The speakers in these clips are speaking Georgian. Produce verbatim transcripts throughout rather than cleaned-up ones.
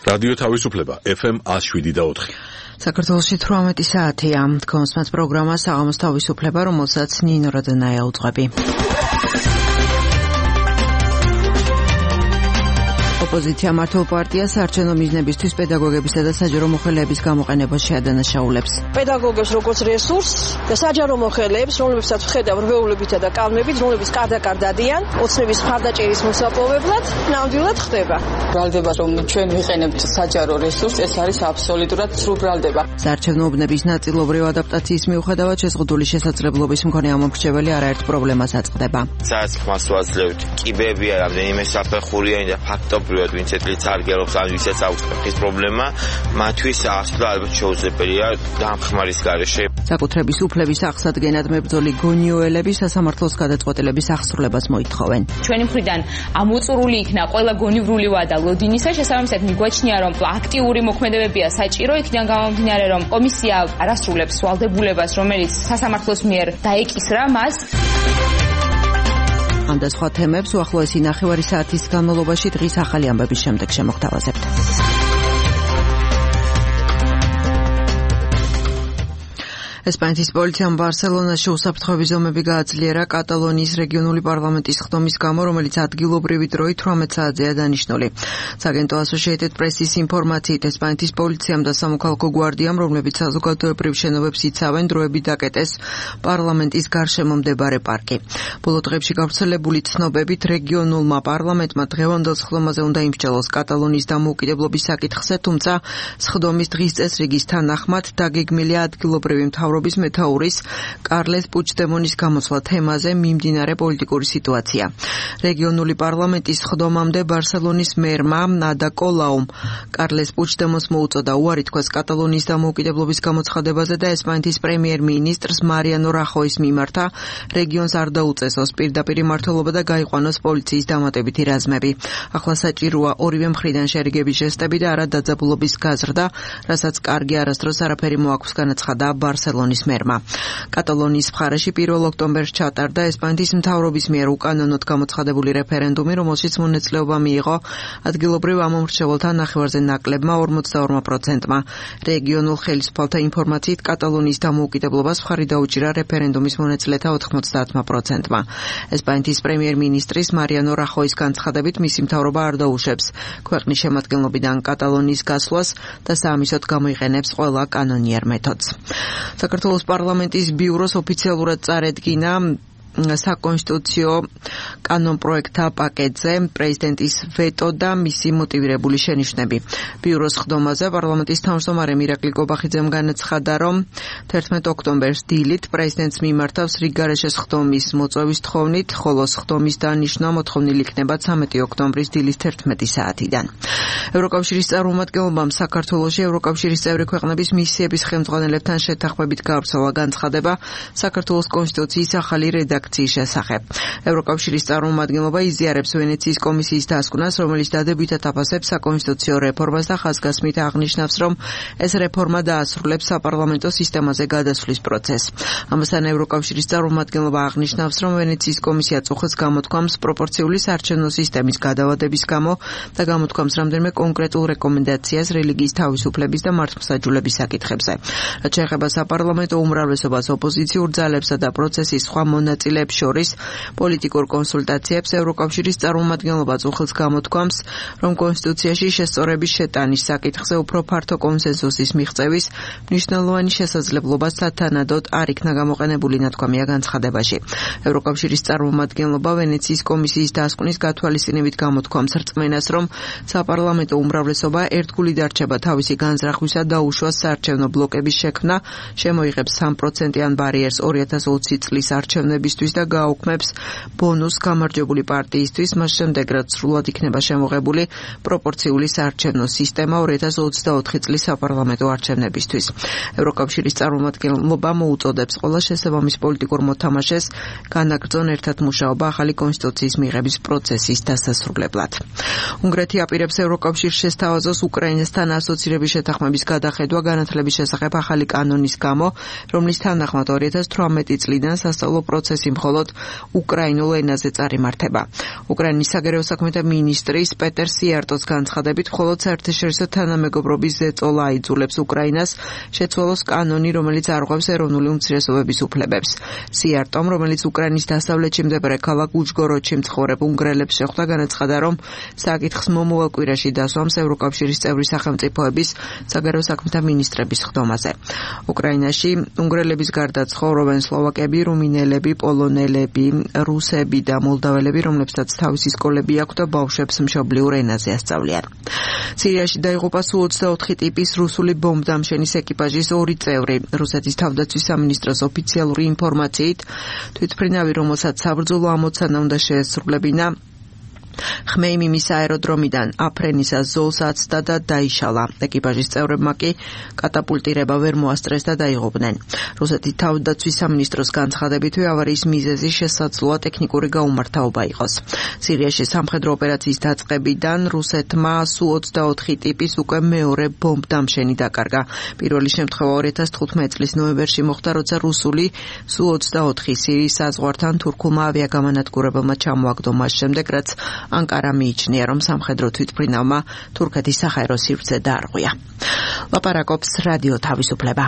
რადიო თავისუფლება ეფ ემ one oh seven და four. საქართველოში თვრამეტი საათია. Თქვენს პროგრამა საღამოს თავისუფლება, რომელსაც ნინო რადანაია უძღვები. ოპოზიცია მართლ პარტიას საარჩევნო მიზნებისთვის პედაგოგებისა და საჯარო მოხელეების გამოყენებას შეადანაშაულებს. პედაგოგებს როგორც რესურსს და საჯარო მოხელეებს, რომლებსაც ვხედავ რვეულებითა და კალმებით, რომლებიც კარდაკარ დადიან, ოცნების მხარდაჭერის მოსაპოვებლად, ნამდვილად ხდება. ბრალდება, რომ ჩვენ ვიყენებთ საჯარო რესურსს, ეს არის აბსოლუტურად სრულ ბრალდება. საარჩევნო უბნების ნაწილობრივ ადაპტაციის მიუხედავად შეზღუდული შესაძლებლობის მქონე ამომრჩეველი არაერთ პრობლემას აწყდება. სადაც ხმას ვაძლევთ, კიბებია, რამდენიმე საფეხურიანი და ფაქტობრივად ვინც ეთლიც არ გერობს ან ვისაც აქვს ფეხის პრობლემა, მათთვის ახლა ალბათ შეუძლებელია დამხმარის გარეშე. საკუთრების უფლების აღსადგენად მებრძოლი გონიოელები სასამართლოს გადაწყვეტილების აღსრულებას მოითხოვენ. ჩვენი მხრიდან ამოწურული იქნა ყველა გონივრული ვადა ლოდინისა, შესაბამისად მიგვაჩნია, რომ აქტიური მოქმედებებია საჭირო, იქიდან გამომდინარე, რომ კომისია არასრულებს ვალდებულებას, რომელიც სასამართლოს მიერ დაეკისრა მას. ამ და სხვა თემებს უახლოესი ნახევარი საათის განმავლობაში დღის ახალი ამბების შემდეგ შემოგთავაზებთ. ესპანეთის პოლიციამ ბარსელონაში უსაფრთხოების ზომები გააძლიერა კატალონიის რეგიონული პარლამენტის ხდომის გამო, რომელიც ადგილობრივი დროით თვრამეტ საათზეა დანიშნული. საგენტო ასოციეიტედ პრესის ინფორმაციით ესპანეთის პოლიციამ და სამოქალაქო გვარდიამ, რომლებიც საზოგადოებრივ შენობებს იცავენ, დროებით დაკეტეს პარლამენტის გარშემო მდებარე პარკი. ბოლო დღეებში გავრცელებული ცნობებით რეგიონულმა პარლამენტმა დღევანდელ სხდომაზე უნდა იმსჯელოს კატალონიის დამოუკიდებლობის საკითხზე, თუმცა სხდომის დღის წესრიგის თანახმად დაგეგმილია ადგილობრივი მთავრობის მეთაურის კარლეს პუჩდემონის გამოსვლა თემაზე მიმდინარე პოლიტიკური სიტუაცია. რეგიონული პარლამენტის სხდომამდე ბარსელონის მერმა ნადა კოლაუმ კარლეს პუჩდემონს მოუწოდა უარი თქვას კატალონიის დამოუკიდებლობის გამოცხადებაზე და ესპანეთის პრემიერ-მინისტრს მარიანო რახოის მიმართა რეგიონს არ დაუწესოს პირდაპირ მმართველობა და გაიყვანოს პოლიციის დამატებითი რაზმები. ახლა საჭიროა ორივე მხრიდან შერიგების ჟესტები და არა დაძაბულობის გაზრდა, რასაც კარგი არასდროს არაფერი მოაქვს, განაცხადა ბარსელონის მერმა. კატალონიის მხარეში პირველ ოქტომბერს ჩატარდა ესპანეთის მთავრობის მიერ უკანონოდ გამოცხადებული რეფერენდუმი, რომელშიც მონაწილეობა მიიღო ადგილობრივ ამომრჩეველთა ნახევარზე ნაკლებმა ორმოცდაორ პროცენტმა. რეგიონულ ხელისუფალთა ინფორმაციით კატალონიის დამოუკიდებლობას მხარი დაუჭირა რეფერენდუმის მონაწილეთა ოთხმოცდაათ პროცენტმა. ესპანეთის პრემიერ-მინისტრის მარიანო რახოის განცხადებით მისი მთავრობა არ დაუშვებს ქვეყნის შემადგენლობიდან კატალონიის გასვლას და საამისოდ გამოიყენებს ყველა კანონიერ მეთოდს. საქართველოს პარლამენტის ბიუროს ოფიციალურად წარედგინა საკონსტიტუციო კანონპროექტთა პაკეტზე პრეზიდენტის ვეტო და მისი მოტივირებული შენიშვნები. ბიუროს ხდომაზე პარლამენტის თავმჯდომარე მირაკლი კობახიძემ განაცხადა, რომ თერთმეტ ოქტომბერს დილით პრეზიდენტს მიმართავს რიგგარეშე ხდომის მოწვევის თხოვნით, ხოლო ხდომის დანიშვნა მოთხოვნილი იქნება ცამეტი ოქტომბრის დილის თერთმეტი საათიდან. ევროკავშირის წარმომადგენლობამ საქართველოში ევროკავშირის წევრი ქვეყნების მისიების ხელმძღვანელებთან შეთანხმებით გაავრცელა განცხადება საქართველოს კონსტიტუციის ახალი რედაქციის შესახებ. ევროკავშირის წარმომადგენლობა იზიარებს ვენეციის კომისიის დასკვნას, რომელიც დადებითად აფასებს საკონსტიტუციო რეფორმას და ხაზგასმით აღნიშნავს, რომ ეს რეფორმა დაასრულებს საპარლამენტო სისტემაზე გადასვლის პროცესს. ამასთან ევროკავშირის წარმომადგენლობა აღნიშნავს, რომ ვენეციის კომისია წუხეთს გამოთქვამს პროპორციული საარჩევნო სისტემის გადავადების გამო და გამოთქვამს რამდენიმე კონკრეტულ რეკომენდაციას რელიგიის თავისუფლების და მართლმსაჯულების საკითხებზე. რაც შეეხება საპარლამენტო უმრავლესობას, ოპოზიციურ ძალებსა და პროცესის სხვა მონაწილეებს შორის პოლიტიკურ კონსულტაციებს ევროკავშირის წარმომადგენლობა წუხელს გამოთქვამს, რომ კონსტიტუციაში შესწორების შეტანის საკითხზე უფრო ფართო კონსენსუსის მიღწევის მნიშვნელოვანი შესაძლებლობა სათანადოდ არ იქნა გამოყენებული, ნათქვამია განცხადებაში. ევროკავშირის წარმომადგენლობა ვენეციის კომისიის დასკვნის გათვალისწინებით გამოთქვამს რწმენას, რომ საპარლამენტო უმრავლესობა ერთგული დარჩება თავისი განზრახვისა და უშუალო საარჩევნო ბლოკების შექმნა, შემოიღებს სამ პროცენტიან ბარიერს ორი ათას ოცი წლის არჩევნებისთვის და გააუქმებს ბონუს გამარჯვებული პარტიისთვის, მას შემდეგ რაც სრულად იქნება შემოღებული პროპორციული საარჩევნო სისტემა ორი ათას ოცდაოთხი წლის საპარლამენტო არჩევნებისთვის. ევროკავშირის წარმომადგენლობა მოუწოდებს ყველა შესაბამის პოლიტიკურ მოთამაშეს განაგრძონ ერთად მუშაობა ახალი კონსტიტუციის მიღების პროცესის დასასრულებლად. უნგრეთი აპირებს ევროკავშირს შესთავაზოს უკრაინასთან ასოცირების შეთანხმების გადახედვა განათლების შესახებ ახალი კანონის გამო, რომლის თანახმად ორი ათას თვრამეტი წლიდან სასწავლო პროცესი კონფერენცი მხოლოდ უკრაინულ ენაზე წარიმართება. უკრაინის საგარეო საქმეთა მინისტრის პეტერ სიარტოს განცხადებით, მხოლოდ საერთაშორისო თანამეგობრობის ზეწოლა აიძულებს უკრაინას შეცვალოს კანონი, რომელიც არღვევს ეროვნული უმცირესობების უფლებებს. სიარტომ, რომელიც უკრაინის დასავლეთში მდებარე ქალაქ უჟგოროდში მცხოვრებ უნგრელებს შეხვდა, განაცხადა, რომ საკითხს მომავალ კვირაში დასვამს ევროკავშირის წევრი სახელმწიფოების საგარეო საქმეთა მინისტრების ხდომაზე. უკრაინაში უნგრელების გარდა ცხოვრობენ სლოვაკები, რუმინელები, პოლონელები, რუსები და მოლდაველები, რომლებსაც თავისი სკოლები აქვთ და ბავშვებს მშობლიურ ენაზე ასწავლიან. სირიაში დაიღუპა სუ ოცდაოთხი ტიპის რუსული ბომბდამშენის ეკიპაჟის ორი წევრი. რუსეთის თავდაცვის სამინისტროს ოფიციალური ინფორმაციით, თვითმფრინავი, რომელსაც საბრძოლო ამოცანა უნდა შეესრულებინა, ხმეიმიმის აეროდრომიდან აფრენისა ზოლს აცდა და დაიშალა. ეკიპაჟის წევრებმა კი კატაპულტირება ვერ მოასწრეს და დაიღუპნენ. რუსეთის თავდაცვის სამინისტროს განცხადებითვე ავარიის მიზეზი შესაძლოა ტექნიკური გაუმართავობა იყოს. სირიაში სამხედრო ოპერაციის დაწყებიდან რუსეთმა სუ ოცდაოთხი ტიპის უკვე მეორე ბომბდამშენი დაკარგა. პირველი შემთხვევა ორი ათას თხუთმეტი წლის ნოემბერში მოხდა, როცა რუსული სუ ოცდაოთხი სირიის საზღვართან თურქულმა ავიაგამანადგურებელმა ჩამოაგდო მას შემდეგ, რაც ანკარა მიიჩნია, რომ სამხედრო თვითმფრინავმა თურქეთის საჰაერო სივრცე დაარღვია. ლაპარაკობს რადიო თავისუფლება.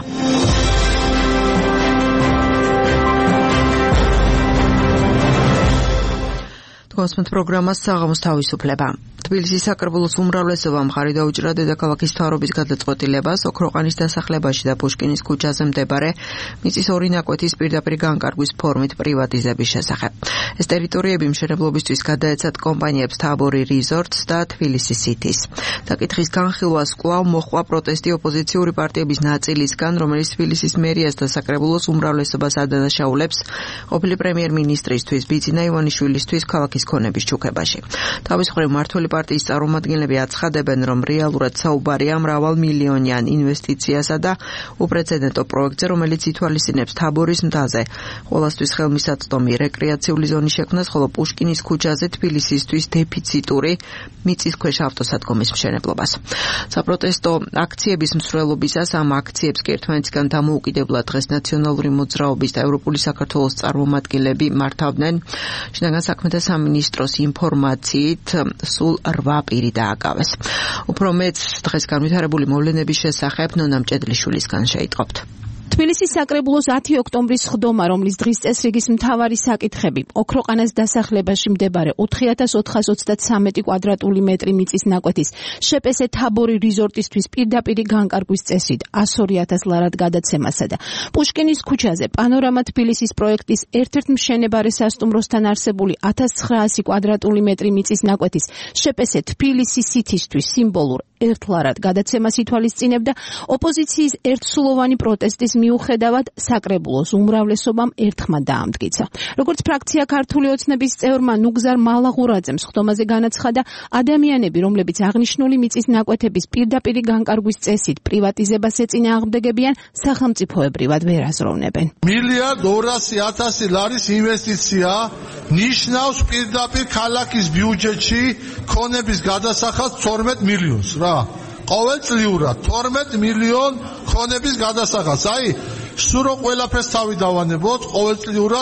თქვენს პროგრამას საღამოს თავისუფლება. თბილისის საკრებულოს უმრავლესობა მხარი დაუჭირა დედაქალაქის მთავრობის გადაწყვეტილებას ოქროყანის დასახლებაში და პუშკინის ქუჩაზე მდებარე მიწის ორი ნაკვეთის პირდაპირ განკარგვის ფორმით პრივატიზების შესახებ. ეს ტერიტორიები მშენებლობისთვის გადაეცათ კომპანიებს თაბორი რიზორტს და თბილისი სითის. საკითხის განხილვას კვლავ მოჰყვა პროტესტი ოპოზიციური პარტიების ნაწილისგან, რომელიც თბილისის მერიას და საკრებულოს უმრავლესობას ადანაშაულებს ყოფილი პრემიერ-მინისტრისთვის ბიძინა ივანიშვილისთვის ქალაქის ქონების ჩუქებაში. თავის მხრივ მმართველი პარტიის წარმომადგენლები აცხადებენ, რომ რეალურად საუბარია მრავალმილიონიან ინვესტიციასა და უპრეცედენტო პროექტზე, რომელიც ითვალისწინებს თაბორის მთაზე ყველასთვის ხელმისაწვდომი რეკრეაციული ზონის შექმნას, ხოლო პუშკინის ქუჩაზე თბილისისთვის დეფიციტური მიწისქვეშ ავტოსადგომის მშენებლობას. საპროტესტო აქციების მსვლელობისას ამ აქციებს კი ერთმანეთისგან დამოუკიდებლად დღეს ნაციონალური მოძრაობის და ევროპული საქართველოს წარმომადგენლები მართავდნენ. შინაგან საქმეთა სამინისტროს ინფორმაციით სულ რვა პირი დააკავეს. უფრო მეც დღეს განვითარებული მოვლენების შესახებ ნონა მჭედლიშვილისგან შეიტყობთ. თბილისის საკრებულოს ათი ოქტომბრის ხდომა, რომლის დღის წესრიგის მთავარი საკითხები ოქროყანას დასახლებაში მდებარე ოთხი ათას ოთხას ოცდათსამეტი კვადრატული მეტრი მიწის ნაკვეთის შეპესე თაბორი რიზორტისთვის პირდაპირი განკარგვის წესით ას ორი ათას ლარად გადაცემასა და პუშკინის ქუჩაზე პანორამა თბილისის პროექტის ერთ-ერთ მშენებარე სასტუმროსთან არსებული ათას ცხრაასი კვადრატული მეტრი მიწის ნაკვეთის შეპესე თბილისი სითისთვის სიმბოლურ ერთ ლარად გადაცემას ითვალისწინებდა ოპოზიციის ერთსულოვანი პროტესტის მიუხედავად საკრებულოს უმრავლესობამ ერთხმად დაამტკიცა. როგორც ფრაქცია ქართული ოცნების წევრმა ნუგზარ მალაღურაძემ ხდომაზე განაცხადა, ადამიანები, რომლებიც აღნიშნული მიწის ნაკვეთების პირდაპირი განკარგვის წესით პრივატიზებას ეწინააღმდეგებიან, სახელმწიფოებრივად ვერ აზროვნებენ. მილიარდ ორასი ათასი ლარის ინვესტიცია ნიშნავს პირდაპირ ქალაქის ბიუჯეტში ქონების გადასახადს თორმეტ მილიონს რა. ყოველწლიურად თორმეტ მილიონ ქონების გადასახადს. აი, სულ რო ყველაფერს თავი დავანებოთ, ყოველწლიურად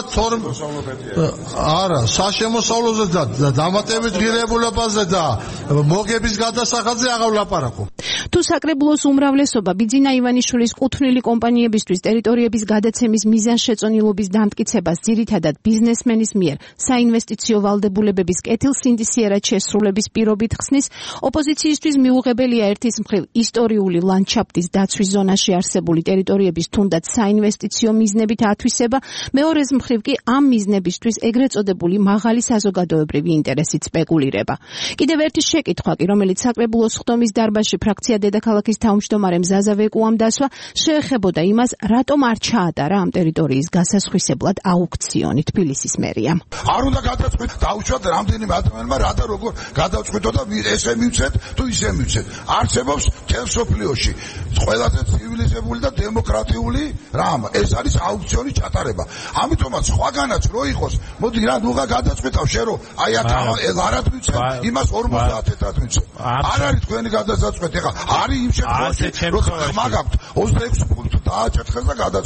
არა, საშემოსავლოზე და დამატებით ღირებულებაზე და მოგების გადასახადზე აღარ ვლაპარაკო. თუ საკრებულოს უმრავლესობა ბიძინა ივანიშვილის კუთვნილი კომპანიებისთვის ტერიტორიების გადაცემის მიზანშეწონილობის დამტკიცებას ძირითადად ბიზნესმენის მიერ საინვესტიციო ვალდებულებების კეთილსინდისიერად შესრულების პირობით ხსნის, ოპოზიციისთვის მიუღებელია ერთის მხრივ ისტორიული ლანდშაფტის დაცვის ზონაში არსებული ტერიტორიების თუნდაც საინვესტიციო მიზნებით ათვისება, მეორეს მხრივ კი ამ მიზნებისთვის ეგრეთ წოდებული მაღალი საზოგადოებრივი ინტერესით სპეკულირება. კიდევ ერთი შეკითხვა კი, რომელიც საკრებულოს ხდომის დარბაზში ფრაქცია დედაქალაქის თავმჯდომარემ ზაზა ვეკუამ დასვა, შეეხებოდა იმას, რატომ არ ჩაატარა ამ ტერიტორიის გასასხვისებლად აუქციონი თბილისის მერიამ. არ უნდა გადაწყვეტ, დაუშვათ რამდენიმე ადამიანმა რა და როგორ გადაწყვეტო და ესე მივცეთ თუ ისე მივცეთ. არსებობს მთელ სოფლიოში ყველაზე ცივილიზებული და დემოკრატიული რამ, ეს არის აუქციონის ჩატარება. ამიტომაც სხვაგანაც რო იყოს, მოდი რა ნუღა გადაწყვეტავ შე რომ აი აქ ლარად მივცე, იმას ორმოცდაათ ეთრად მივცე. არ არის თქვენი გადასაწყვეტი. ეხლა არის იმ შემთხვევაში, რომ ხმა გაქვთ ოცდაექვსი პუნქტი დააჭერხეს და გადაწყვეტავ.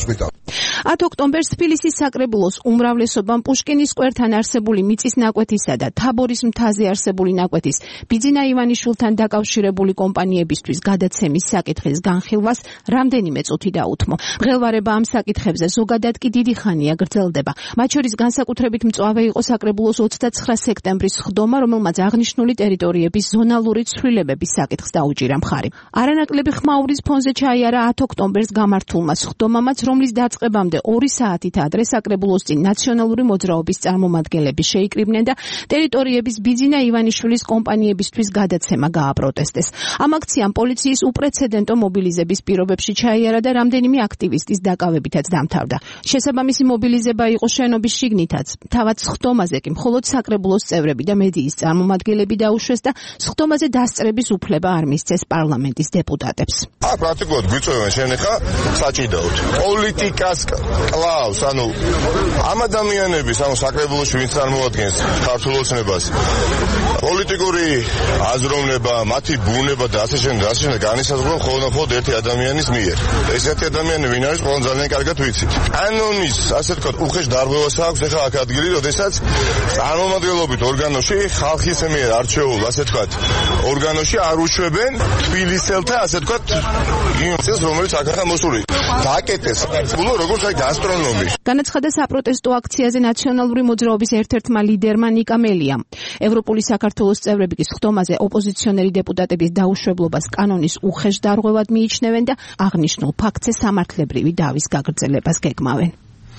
ათ ოქტომბერს თბილისის საკრებულოს უმრავლესობამ პუშკინის სკვერთან არსებული მიწის ნაკვეთისა და თაბორის მთაზე არსებული ნაკვეთის ბიძინა ივანიშვილთან დაკავშირებული კომპანიებისთვის გადაცემის საკითხის განხილვას რამდენიმე წუთი დაუთმო. მღელვარება ამ საკითხებზე ზოგადად კი დიდი ხანია გრძელდება. მათ შორის განსაკუთრებით მწვავე იყო საკრებულოს ოცდაცხრა სექტემბრის სხდომა, რომელმაც აღნიშნული ტერიტორიების ზონალური ცვლილებების საკითხს დაუჭირა მხარი. არანაკლები ხმაურის ფონზე ჩაიარა ათ ოქტომბერს გამართულმა სხდომამაც, რომლის დაწყებამდე ორი საათით ადრე საკრებულოს წინ ნაციონალური მოძრაობის წარმომადგენლები შეიკრიბნენ და ტერიტორიების ბიძინა ივანიშვილის კომპანიებისთვის გადაცემა გააპროტესტეს. ამ აქციამ პოლიციის უპრეცედენტო მობილიზების პირობებში ჩაიარა და რამდენიმე აქტივისტის დაკავებითაც დამთავრდა. შესაბამისი მობილიზება იყო შენობის შიგნითაც. თავად სხდომაზე კი მხოლოდ საკრებულოს წევრები და მედიის წარმომადგენლები დაუშვეს და სხდომაზე დასწრების უფლება არ მისცეს პარლამენტის დეპუტატებს. აქ პრაქტიკულად გვიწევენ შენ ხა საჭიდაოდ. პოლიტიკას კლავს, ანუ ამ ადამიანების, ანუ საკრებულოში ვინც წარმოადგენს ქართულ ოცნებას, პოლიტიკური აზროვნება, მათი ბუნება და ასე შემდეგ, ასე შემდეგ განისაზღვრება მხოლოდ მხოლოდ ერთი ადამიანის მიერ. ეს ერთი ადამიანი ვინ არის, ყველამ ძალიან კარგად ვიცით. კანონის, ასე ვთქვათ, უხეშ დარღვევას აქვს ახლა აქ ადგილი, როდესაც წარმომადგენლობით ორგანოში ხალხის მიერ არჩეულ, ასე ვთქვათ, ორგანოში არ უშვებენ თბილისელთა, ასე ვთქვათ, იმ წელს, რომელიც აქა მოსული. დააკეტეს, ბულო როგორც აი გასტრონომი. განაცხადა საპროტესტო აქციაზე ნაციონალური მოძრაობის ერთ-ერთმა ლიდერმა ნიკა მელიამ. ევროპული საქართველოს წევრები კი სხდომაზე ოპოზიციონერი დეპუტატების დაუშვებლობას კანონის უხეშ დარღვევად მიიჩნევენ და აღნიშნულ ფაქტზე სამართლებრივი დავის გაგრძელებას გეგმავენ.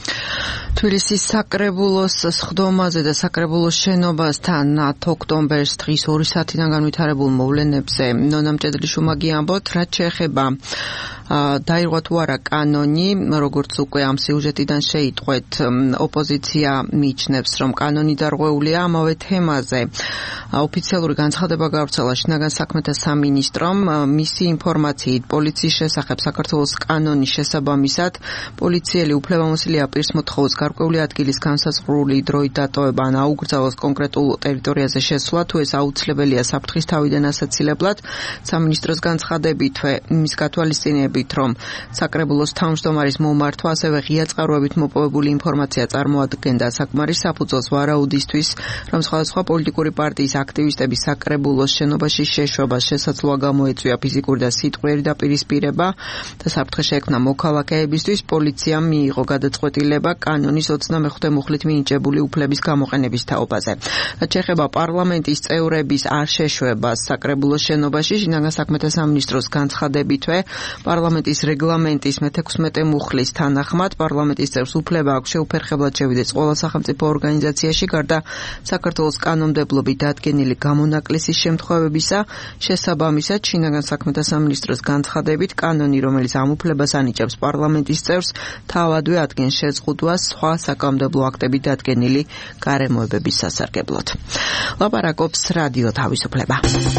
თბილისის საკრებულოს სხდომაზე და საკრებულოს შენობასთან ათ ოქტომბერს დღის ორი საათიდან განვითარებულ მოვლენებზე ნონა მჭედლიშვილმა გიამბოთ, რაც შეეხება დაირღვა თუ არა კანონი, როგორც უკვე ამ სიუჟეტიდან შეიტყვეთ, ოპოზიცია მიიჩნევს, რომ კანონი დარღვეულია. ამავე თემაზე ოფიციალური განცხადება გავრცელა შინაგან საქმეთა სამინისტრომ. მისი ინფორმაციით პოლიციის შესახებ საქართველოს კანონის შესაბამისად პოლიციელი უფლებამოსილია პირს მოთხოვოს გარკვეული ადგილის განსაზღვრული დროით დატოვება ან აუკრძალოს კონკრეტულ ტერიტორიაზე შესვლა, თუ ეს აუცილებელია საფრთხის თავიდან ასაცილებლად. სამინისტროს განცხადებითვე იმის გათვალისწინებით, რომ საკრებულოს თავმჯდომარის მომართვა, ასევე ღია წყაროებით მოპოვებული ინფორმაცია წარმოადგენდა საკმარის საფუძველს ვარაუდისთვის, რომ სხვადასხვა პოლიტიკური პარტიის აქტივისტების საკრებულოს შენობაში შეშვებას შესაძლოა გამოეწვია ფიზიკური და სიტყვიერი დაპირისპირება და საფრთხე შეექმნა მოქალაქეებისთვის. პოლიციამ მიიღო გადაწყვეტილება კანონის ოცდამეხუთე მუხლით მინიჭებული უფლების გამოყენების თაობაზე. რაც შეეხება პარლამენტის წევრების არ შეშვებას საკრებულოს შენობაში, შინაგან საქმეთა სამინისტროს განცხადებითვე პარლამენტის რეგლამენტის მეთექვსმეტე მუხლის თანახმად პარლამენტის წევრს უფლება აქვს შეუფერხებლად შევიდეს ყველა სახელმწიფო ორგანიზაციაში, გარდა საქართველოს კანონმდებლობით დადგენილი გამონაკლისის შემთხვევებისა. შესაბამისად, შინაგან საქმეთა სამინისტროს განცხადებით, კანონი, რომელიც ამ უფლებას ანიჭებს პარლამენტის წევრს, თავადვე ადგენს შეზღუდვას სხვა საკანონმდებლო აქტებით დადგენილი გარემოებების სასარგებლოდ. ლაპარაკობს რადიო თავისუფლება.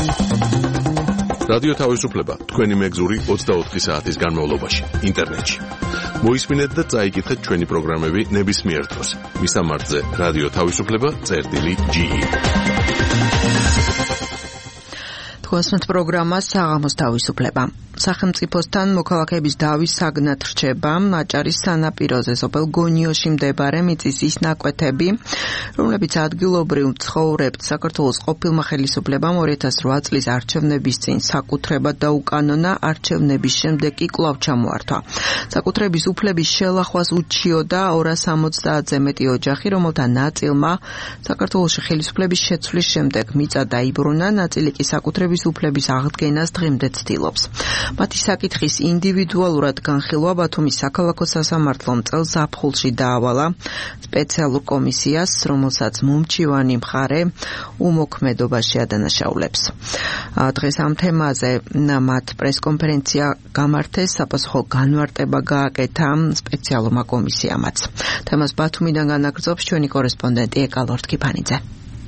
რადიო თავისუფლება თქვენი მეგზური ოცდაოთხი საათის განმავლობაში ინტერნეტში. მოისმინეთ და წაიკითხეთ ჩვენი პროგრამები ნებისმიერ დროს. მისამართზე რადიო თავისუფლება წერტილი ჯი. თქვენს პროგრამას საღამოს თავისუფლება. სახელმწიფოსთან მოქალაქეების დავის საგნად რჩება აჭარის სანაპიროზე სოფელ გონიოში მდებარე მიწის ის ნაკვეთები, რომლებიც ადგილობრივ მცხოვრებთ საქართველოს ყოფილმა ხელისუფლებამ ორი ათას რვა წლის არჩევნების წინ საკუთრებად დაუკანონა, არჩევნების შემდეგ კი კვლავ ჩამოართვა. საკუთრების უფლების შელახვას უჩიოდა ორას ორმოცდაათზე მეტი ოჯახი, რომელთა ნაწილმა საქართველოში ხელისუფლების შეცვლის შემდეგ მიწა დაიბრუნა, ნაწილი კი საკუთრების უფლების აღდგენას დღემდე ცდილობს. მათი საკითხის ინდივიდუალურად განხილვა ბათუმის საქალაქო სასამართლომ წელს ზაფხულში დაავალა სპეციალურ კომისიას, რომელსაც მომჩივანი მხარე უმოქმედობაში ადანაშაულებს. დღეს ამ თემაზე მათ პრესკონფერენცია გამართეს, საპასუხო განმარტება გააკეთა სპეციალურმა კომისიამაც. თემას ბათუმიდან განაგრძობს ჩვენი კორესპონდენტი ეკალორთ კიფანიძე.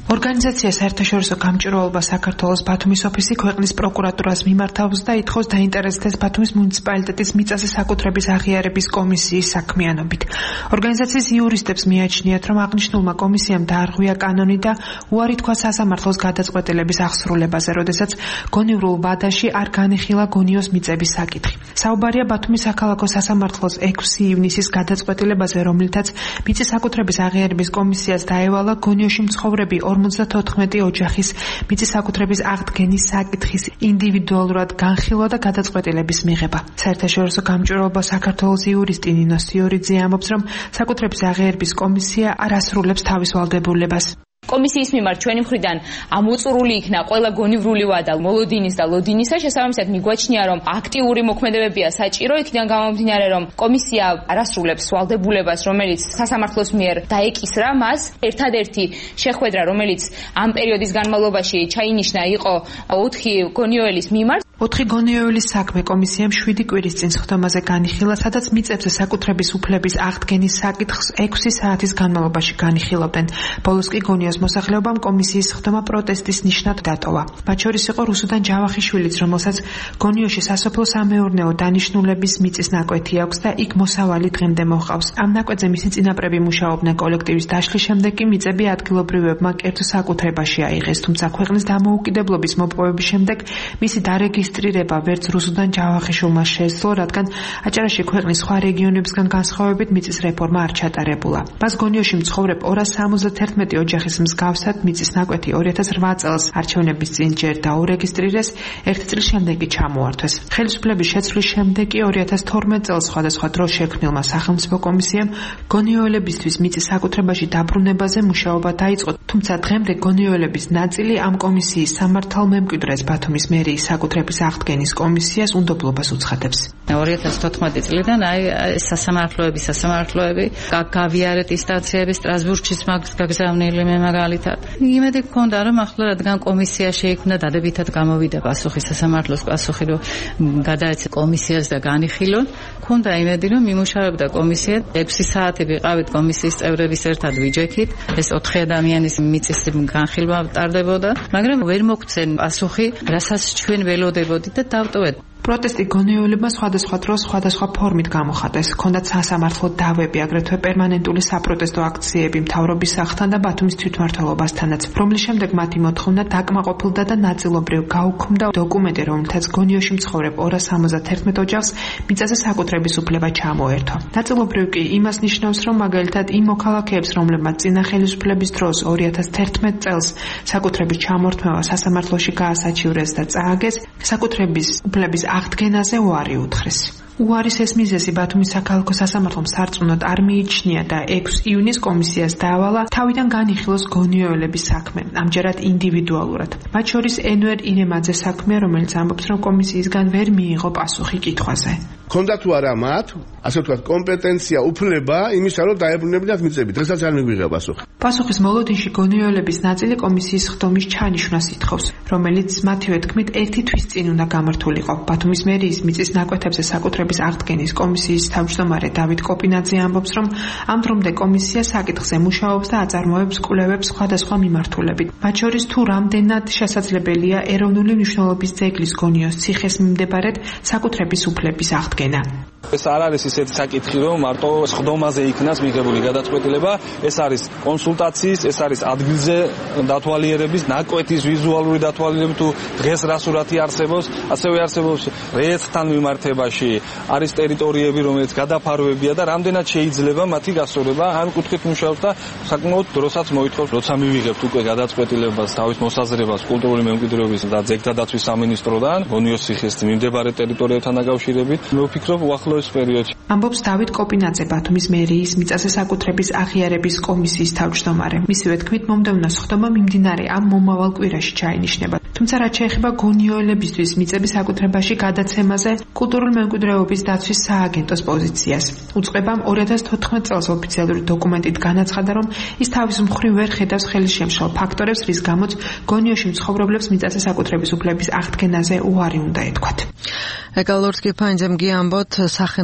ორგანიზაცია საერთაშორისო გამჭირვალობა საქართველოს ბათუმის ოფისი ქვეყნის პროკურატურას მიმართავს და ითხოვს დაინტერესდეს ბათუმის მუნიციპალიტეტის მიწაზე საკუთრების აღიარების კომისიის საქმიანობით. ორგანიზაციის იურისტებს მიაჩნიათ, რომ აღნიშნულმა კომისიამ დაარღვია კანონი და უარი თქვა სასამართლოს გადაწყვეტილების აღსრულებაზე, როდესაც გონივრულ ვადაში არ განიხილა გონიოს მიწების საკითხი. საუბარია ბათუმის საქალაქო სასამართლოს ექვსი ივნისის გადაწყვეტილებაზე, რომლითაც მიწის საკუთრების აღიარების კომისიას დაევალა გონიოში მცხოვრები ორმოცდათოთხმეტი ოჯახის მიწის საკუთრების აღდგენის საკითხის ინდივიდუალურად განხილვა და გადაწყვეტილების მიღება. საერთაშორისო გამჭვირვალობა საქართველოს იურისტი ნინო სიორიძე ამბობს, რომ საკუთრების აღიარების კომისია არ ასრულებს თავის ვალდებულებას. კომისიის მიმართ ჩვენი მხრიდან ამოწურული იქნა ყველა გონივრული ვადა მოლოდინის და ლოდინისა, შესაბამისად მიგვაჩნია, რომ აქტიური მოქმედებებია საჭირო, იქიდან გამომდინარე, რომ კომისია არ ასრულებს ვალდებულებას, რომელიც სასამართლოს მიერ დაეკისრა მას. ერთადერთი შეხვედრა, რომელიც ამ პერიოდის განმავლობაში ჩაინიშნა, იყო ოთხი გონიოელის მიმართ. ოთხი გონიოელის საქმე კომისიამ შვიდი კვირის წინ სხდომაზე განიხილა, სადაც მიწებზე საკუთრების უფლების აღდგენის საკითხს ექვსი საათის განმავლობაში განიხილავდნენ. ბოლოს კი გონიოს მოსახლეობამ კომისიის სხდომა პროტესტის ნიშნად დატოვა. მათ შორის იყო რუსუდან ჯავახიშვილიც, რომელსაც გონიოში სასოფლო-სამეურნეო დანიშნულების მიწის ნაკვეთი აქვს და იქ მოსავალი დღემდე მოჰყავს. ამ ნაკვეთზე მისი წინაპრები მუშაობდნენ კოლექტივის დაშლის შემდეგ კი მიწები ადგილობრივებმა კერძო საკუთრებაში აიღეს, თუმცა ქვეყნის დამოუკიდებლობის მოპოვების შემდეგ მისი დარეგისტრირება ვერც რუსუდან ჯავახიშვილმა შეძლო, რადგან აჭარაში ქვეყნის სხვა რეგიონებისგან განსხვავებით მიწის რეფორმა არ ჩატარებულა. მას გონიოში მცხოვრებ ორას სამოცდათერთმეტი ოჯახის მსგავსად მიწის ნაკვეთი ორი ათას რვა წელს არჩევნების წინ ჯერ დაურეგისტრირეს, ერთი წლის შემდეგ კი ჩამოართვეს. ხელისუფლების შეცვლის შემდეგ კი ორი ათას თორმეტ წელს სხვადასხვა დროს შექმნილმა სახელმწიფო კომისიამ გონიოელებისთვის მიწის საკუთრებაში დაბრუნებაზე მუშაობა დაიწყო, თუმცა დღემდე გონიოელების ნაწილი ამ კომისიის სამართალმემკვიდრეს ბათუმის მერიის საკუთრების აღდგენის კომისიას უნდობლობას უცხადებს. ორი ათას თოთხმეტი წლიდან აი სასამართლოები, სასამართლოები გავიარეთ ინსტანციები სტრასბურგშიც მაგს გაგზავნილი მე მაგალითად. იმედი გქონდა, რომ ახლა რადგან კომისია შეიქმნა, დადებითად გამოვიდა პასუხი სასამართლოს პასუხი, რომ გადაეცა კომისიას და განიხილონ. გქონდა იმედი, რომ მიმუშავებდა კომისია. ექვსი საათი ვიყავით კომისიის წევრების ერთად ვიჯექით. ეს ოთხი ადამიანის მიწის განხილვა ტარდებოდა, მაგრამ ვერ მოგცენ პასუხი, რასაც ჩვენ ველოდებოდით და დავტოვეთ. პროტესტი გონიოელებმა სხვადასხვა დროს სხვადასხვა ფორმით გამოხატეს. ჰქონდათ სასამართლო დავები, აგრეთვე პერმანენტული საპროტესტო აქციები მთავრობის სახლთან და ბათუმის თვითმმართველობასთანაც, რომლის შემდეგ მათი მოთხოვნა დაკმაყოფილდა და ნაწილობრივ გაუქმდა დოკუმენტი, რომლითაც გონიოში მცხოვრებ ორას სამოცდათერთმეტ ოჯახს მიწაზე საკუთრების უფლება ჩამოერთვა. ნაწილობრივ კი იმას ნიშნავს, რომ მაგალითად იმ მოქალაქეებს, რომლებმაც წინა ხელისუფლების დროს ორი ათას თერთმეტ წელს საკუთრების ჩამორთმევა სასამართლოში გაასაჩივრეს და წააგეს, საკუთრების უფლების აღდგენაზე უარი უთხრეს. უარის ეს მიზეზი ბათუმის საქალაქო სასამართლომ სარწმუნოდ არ მიიჩნია და ექვსი ივნისს კომისიას დაავალა თავიდან განიხილოს გონიოელების საქმე, ამჯერად ინდივიდუალურად. მათ შორის ენვერ ირემაძეს საქმეა, რომელიც ამბობს, რომ კომისიისგან ვერ მიიღო პასუხი კითხვაზე. ქონდა თუ არა მათ, ასე ვთქვათ, კომპეტენცია, უფლება იმისა, რომ დაებრუნებინათ მიწები. დღესაც არ მიგვიღია პასუხი. პასუხის მოლოდინში გონიოელების ნაწილი კომისიის სხდომის ჩანიშვნას ითხოვს, რომელიც მათივე თქმით ერთი თვის წინ უნდა გამართულიყო. ბათუმის მერიის მიწის ნაკვეთებზე საკუთრების აღდგენის კომისიის თავმჯდომარე დავით კოპინაძე ამბობს, რომ ამ დრომდე კომისია საკითხზე მუშაობს და აწარმოებს კვლევებს სხვადასხვა მიმართულებით. მათ შორის თუ რამდენად შესაძლებელია ეროვნული მნიშვნელობის ძეგლის გონიოს ციხეს მიმდებარედ საკუთრების უფლების აღდგენა. ეს არ არის ისეთი საკითხი, რომ მარტო სხდომაზე იქნას მიღებული გადაწყვეტილება, ეს არის კონსულტაციის, ეს არის ადგილზე დათვალიერების, ნაკვეთის ვიზუალური დათვალიერების, თუ დღეს რა სურათი არსებობს, ასევე არსებობს რეესტრთან მიმართებაში, არის ტერიტორიები, რომელიც გადაფარვებია და რამდენად შეიძლება მათი გასწორება, ამ კუთხით მუშაობს და საკმაოდ დროსაც მოითხოვს, როცა მივიღებთ უკვე გადაწყვეტილებას, თავის მოსაზრებას კულტურული მემკვიდრეობის და ძეგლთა დაცვის სამინისტროდან, გონიოს ციხის მიმდებარე ტერიტორიებთან დაკავშირებით, მე ვფიქრობ უახლოეს პერიოდში. ამბობს დავით კოპინაძე, ბათუმის მერიის მიწაზე საკუთრების აღიარების კომისიის თავმჯდომარე. მისივე თქმით, მომდევნო სხდომა მიმდინარე ამ მომავალ კვირაში ჩაინიშნება. თუმცა რაც შეეხება გონიოელებისთვის მიწების საკუთრებაში გადაცემაზე, კულტურული მემკვიდრეობის დაცვის სააგენტოს პოზიციას. უწყებამ ორი ათას თოთხმეტ წელს ოფიციალური დოკუმენტით განაცხადა, რომ ის თავის მხრივ ვერ ხედავს ხელისშემშლ ფაქტორებს, რის გამოც გონიოში მცხოვრებლებს მიწაზე საკუთრების უფლების აღდგენაზე უარი უნდა ეთქვათ. ეკალორსკი ფაინძემ გიამბოთ სახელმწიფოს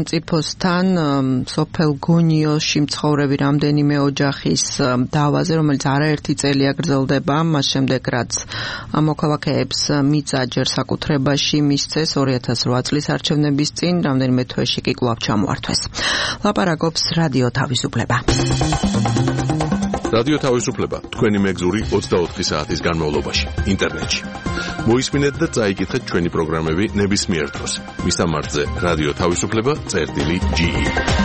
პოსტთან სოფელ გონიოში მცხოვრები რამდენიმე ოჯახის დავაზე, რომელიც არაერთი წელია გრძელდება, მას შემდეგ რაც მოქალაქეებს მიწა ჯერ საკუთრებაში მისცეს ორი ათას რვა წლის არჩევნების წინ, რამდენიმე თვეში კი კვლავ ჩამოართვეს. ლაპარაკობს რადიო თავისუფლება. რადიო თავისუფლება თქვენი მეგზური ოცდაოთხი საათის განმავლობაში ინტერნეტში. მოისმინეთ და წაიკითხეთ ჩვენი პროგრამები ნებისმიერ დროს. მისამართზე რადიო თავისუფლება წერტილი ჯი ი.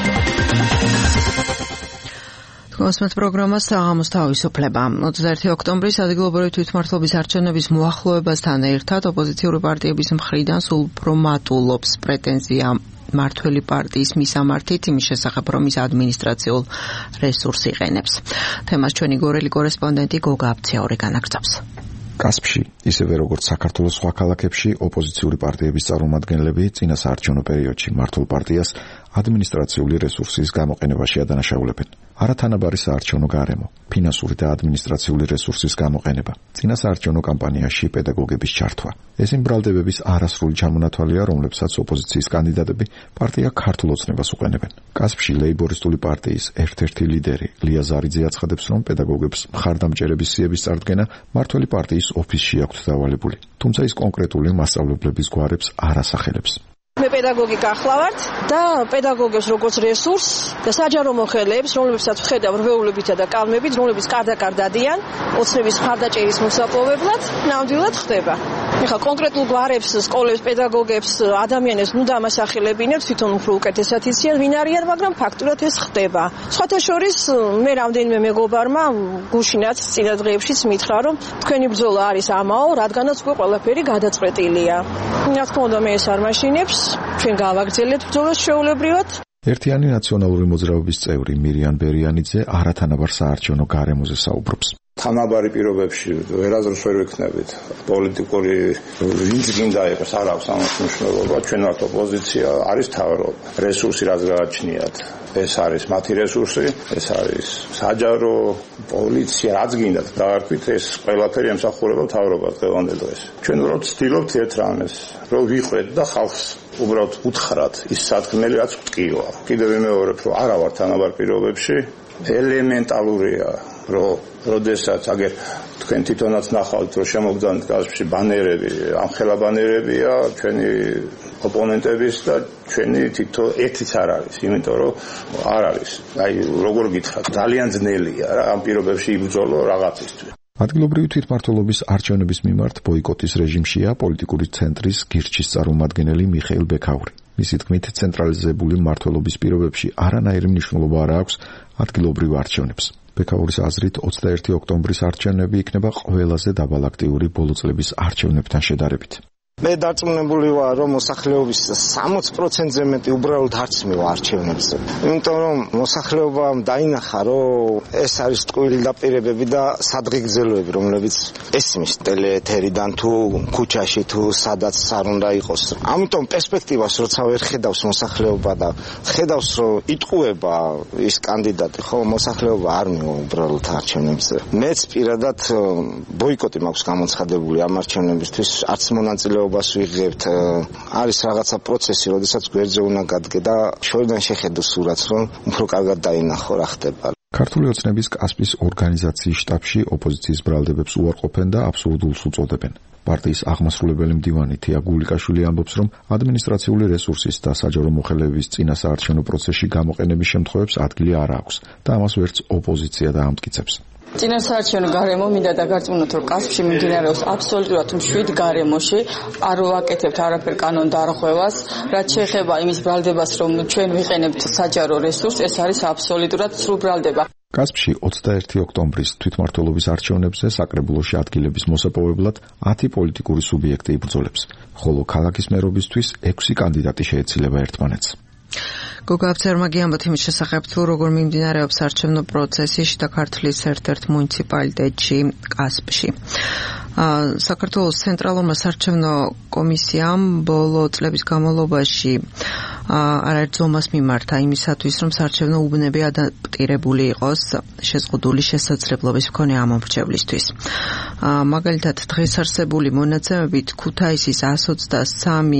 კონსმეთ პროგრამა საღამოს თავისუფლება. ოცდაერთი ოქტომბრის ადგილობრივი თვითმმართველობის არჩევნების მოახლოებასთან ერთად ოპოზიციური პარტიების მხრიდან სულ უფრო მატულობს პრეტენზია მართველი პარტიის მისამართით იმის შესახებ, რომ ის ადმინისტრაციულ რესურსს იყენებს. თემას ჩვენი გორელი კორესპონდენტი გოგა აბცაური განაგრძობს. კასპში, ისევე როგორც საქართველოს სხვა ქალაქებში, ოპოზიციური პარტიების წარმომადგენლები წინა საარჩევნო პერიოდში მართულ პარტიას ადმინისტრაციული რესურსის გამოყენებაში ადანაშაულებენ. არათანაბარი საარჩევნო გარემო, ფინანსური და ადმინისტრაციული რესურსის გამოყენება, წინა საარჩევნო კამპანიაში პედაგოგების ჩართვა. ეს იმ ბრალდებების არასრული ჩამონათვალია, რომლებსაც ოპოზიციის კანდიდატები პარტია ქართულ ოცნებას უყენებენ. კასპში ლეიბორისტული პარტიის ერთ-ერთი ლიდერი ლია ზარიძე აცხადებს, რომ პედაგოგებს მხარდამჭერების სიების წარდგენა მართველი პარტიის ოფისში აქვთ დავალებული. თუმცა ის კონკრეტული მასწავლებლების გვარებს არ ასახელებს. მე პედაგოგი გახლავართ და პედაგოგებს როგორც რესურს და საჯარო მოხელეებს, რომლებსაც ვხედავ რვეულებითა და კალმებით, რომლებიც კარდაკარ დადიან, ოცნების მხარდაჭერის მოსაპოვებლად, ნამდვილად ხდება. ეხლა კონკრეტულ გვარებს, სკოლებს, პედაგოგებს, ადამიანებს ნუ დამასახელებინებთ, თვითონ უფრო უკეთესად იციან, ვინ არიან, მაგრამ ფაქტურად ეს ხდება. სხვათა შორის მე რამდენიმე მეგობარმა გუშინაც წინა დღეებშიც მითხრა, რომ თქვენი ბრძოლა არის ამაო, რადგანაც უკვე ყველაფერი გადაწყვეტილია. რა თქმა უნდა, მე ეს არ მაშინებს. ჩვენ გავაგრძელებთ ბრძოლას ჩვეულებრივად. ერთიანი ნაციონალური მოძრაობის წევრი მირიან ბერიანიძე არათანაბარ საარჩევნო გარემოზე საუბრობს. თანაბარი პირობებში ვერაზრს ვერ ვიქნებით. პოლიტიკური ვინც გინდა იყოს, არ აქვს ამას მნიშვნელობა. ჩვენ ვართ ოპოზიცია, არის თავრობა. რესურსი რაც გააჩნიათ, ეს არის მათი რესურსი, ეს არის საჯარო, პოლიცია, რაც გინდათ. დაარქვით, ეს ყველაფერი ემსახურება თავრობას დღევანდელ დღეს. ჩვენ უბრალოდ ვცდილობთ ერთ რამეს, რომ ვიყვეთ და ხალხს უბრალოდ უთხრათ ის სათქმელი, რაც გვტკივა. კიდევ ვიმეორებ, რომ არა ვარ თანაბარ პირობებში, ელემენტალურია, რომ როდესაც აგერ თქვენ თვითონაც ნახავთ, რომ შემოგძანთ კასპში ბანერები, ამ ხელა ბანერებია ჩვენი ოპონენტების და ჩვენი თითო ერთიც არ არის, იმიტომ რომ არ არის. აი, როგორ გითხრათ, ძალიან ძნელია რა ამ პირობებში იბრძოლო რაღაცისთვის. ადგილობრივი თვითმმართველობის არჩევნების მიმართ ბოიკოტის რეჟიმშია პოლიტიკური ცენტრის გირჩის წარმომადგენელი მიხეილ ბექაური. მისი თქმით, ცენტრალიზებული მმართველობის პირობებში არანაირი მნიშვნელობა არ აქვს ადგილობრივ არჩევნებს. ბექაურის აზრით, ოცდაერთი ოქტომბრის არჩევნები იქნება ყველაზე დაბალაქტიური ბოლო წლების არჩევნებთან შედარებით. მე დარწმუნებული ვარ, რომ მოსახლეობის სამოცი პროცენტზე მეტი უბრალოდ არც მივა არჩევნებზე. იმიტომ რომ მოსახლეობამ დაინახა, რომ ეს არის ტყუილი დაპირებები და სადღეგრძელოები, რომლებიც ესმის ტელეეთერიდან თუ ქუჩაში თუ სადაც არ უნდა იყოს. ამიტომ პერსპექტივას როცა ვერ ხედავს მოსახლეობა და ხედავს, რომ იტყუება ის კანდიდატი, ხო, მოსახლეობა არ მივა უბრალოდ არჩევნებზე. მეც პირადად ბოიკოტი მაქვს გამოცხადებული ამ არჩევნებისთვის, არც მონაწილეობა ვიღებთ. არის რაღაცა პროცესი, როდესაც გვერდზე უნდა გადგე და შორიდან შეხედო სურათს, რომ უფრო კარგად დაინახო რა ხდება. ქართული ოცნების კასპის ორგანიზაციის შტაბში ოპოზიციის ბრალდებებს უარყოფენ და აბსურდულს უწოდებენ. პარტიის აღმასრულებელი მდივანი თია გულიკაშვილი ამბობს, რომ ადმინისტრაციული რესურსის და საჯარო მოხელეების წინა საარჩევნო პროცესში გამოყენების შემთხვევებს ადგილი არ აქვს და ამას ვერც ოპოზიცია დაამტკიცებს. წინასაარჩევნო გარემო მინდა დაგარწმუნოთ, რომ კასპში მიმდინარეობს აბსოლუტურად მშვიდ გარემოში, არ ვაკეთებთ არაფერ კანონ დარღვევას, რაც შეეხება იმის ბრალდებას, რომ ჩვენ ვიყენებთ საჯარო რესურსს, ეს არის აბსოლუტურად სრულ ბრალდება. კასპში ოცდაერთი ოქტომბრის თვითმმართველობის არჩევნებზე საკრებულოში ადგილების მოსაპოვებლად ათი პოლიტიკური სუბიექტი იბრძოლებს, ხოლო ქალაქის მერობისთვის ექვსი კანდიდატი შეეცილება ერთმანეთს. გოგა აბცერმა გიამბოთ იმის შესახებ, თუ როგორ მიმდინარეობს არჩევნო პროცესი შიდა ქართლის ერთ-ერთ მუნიციპალიტეტში კასპში. საქართველოს ცენტრალურმა საარჩევნო კომისიამ ბოლო წლების განმავლობაში არაერთ ზომას მიმართა იმისათვის, რომ საარჩევნო უბნები ადაპტირებული იყოს შეზღუდული შესაძლებლობის მქონე ამომრჩევლისთვის. მაგალითად დღეს არსებული მონაცემებით ქუთაისის εκατს ოცდასამი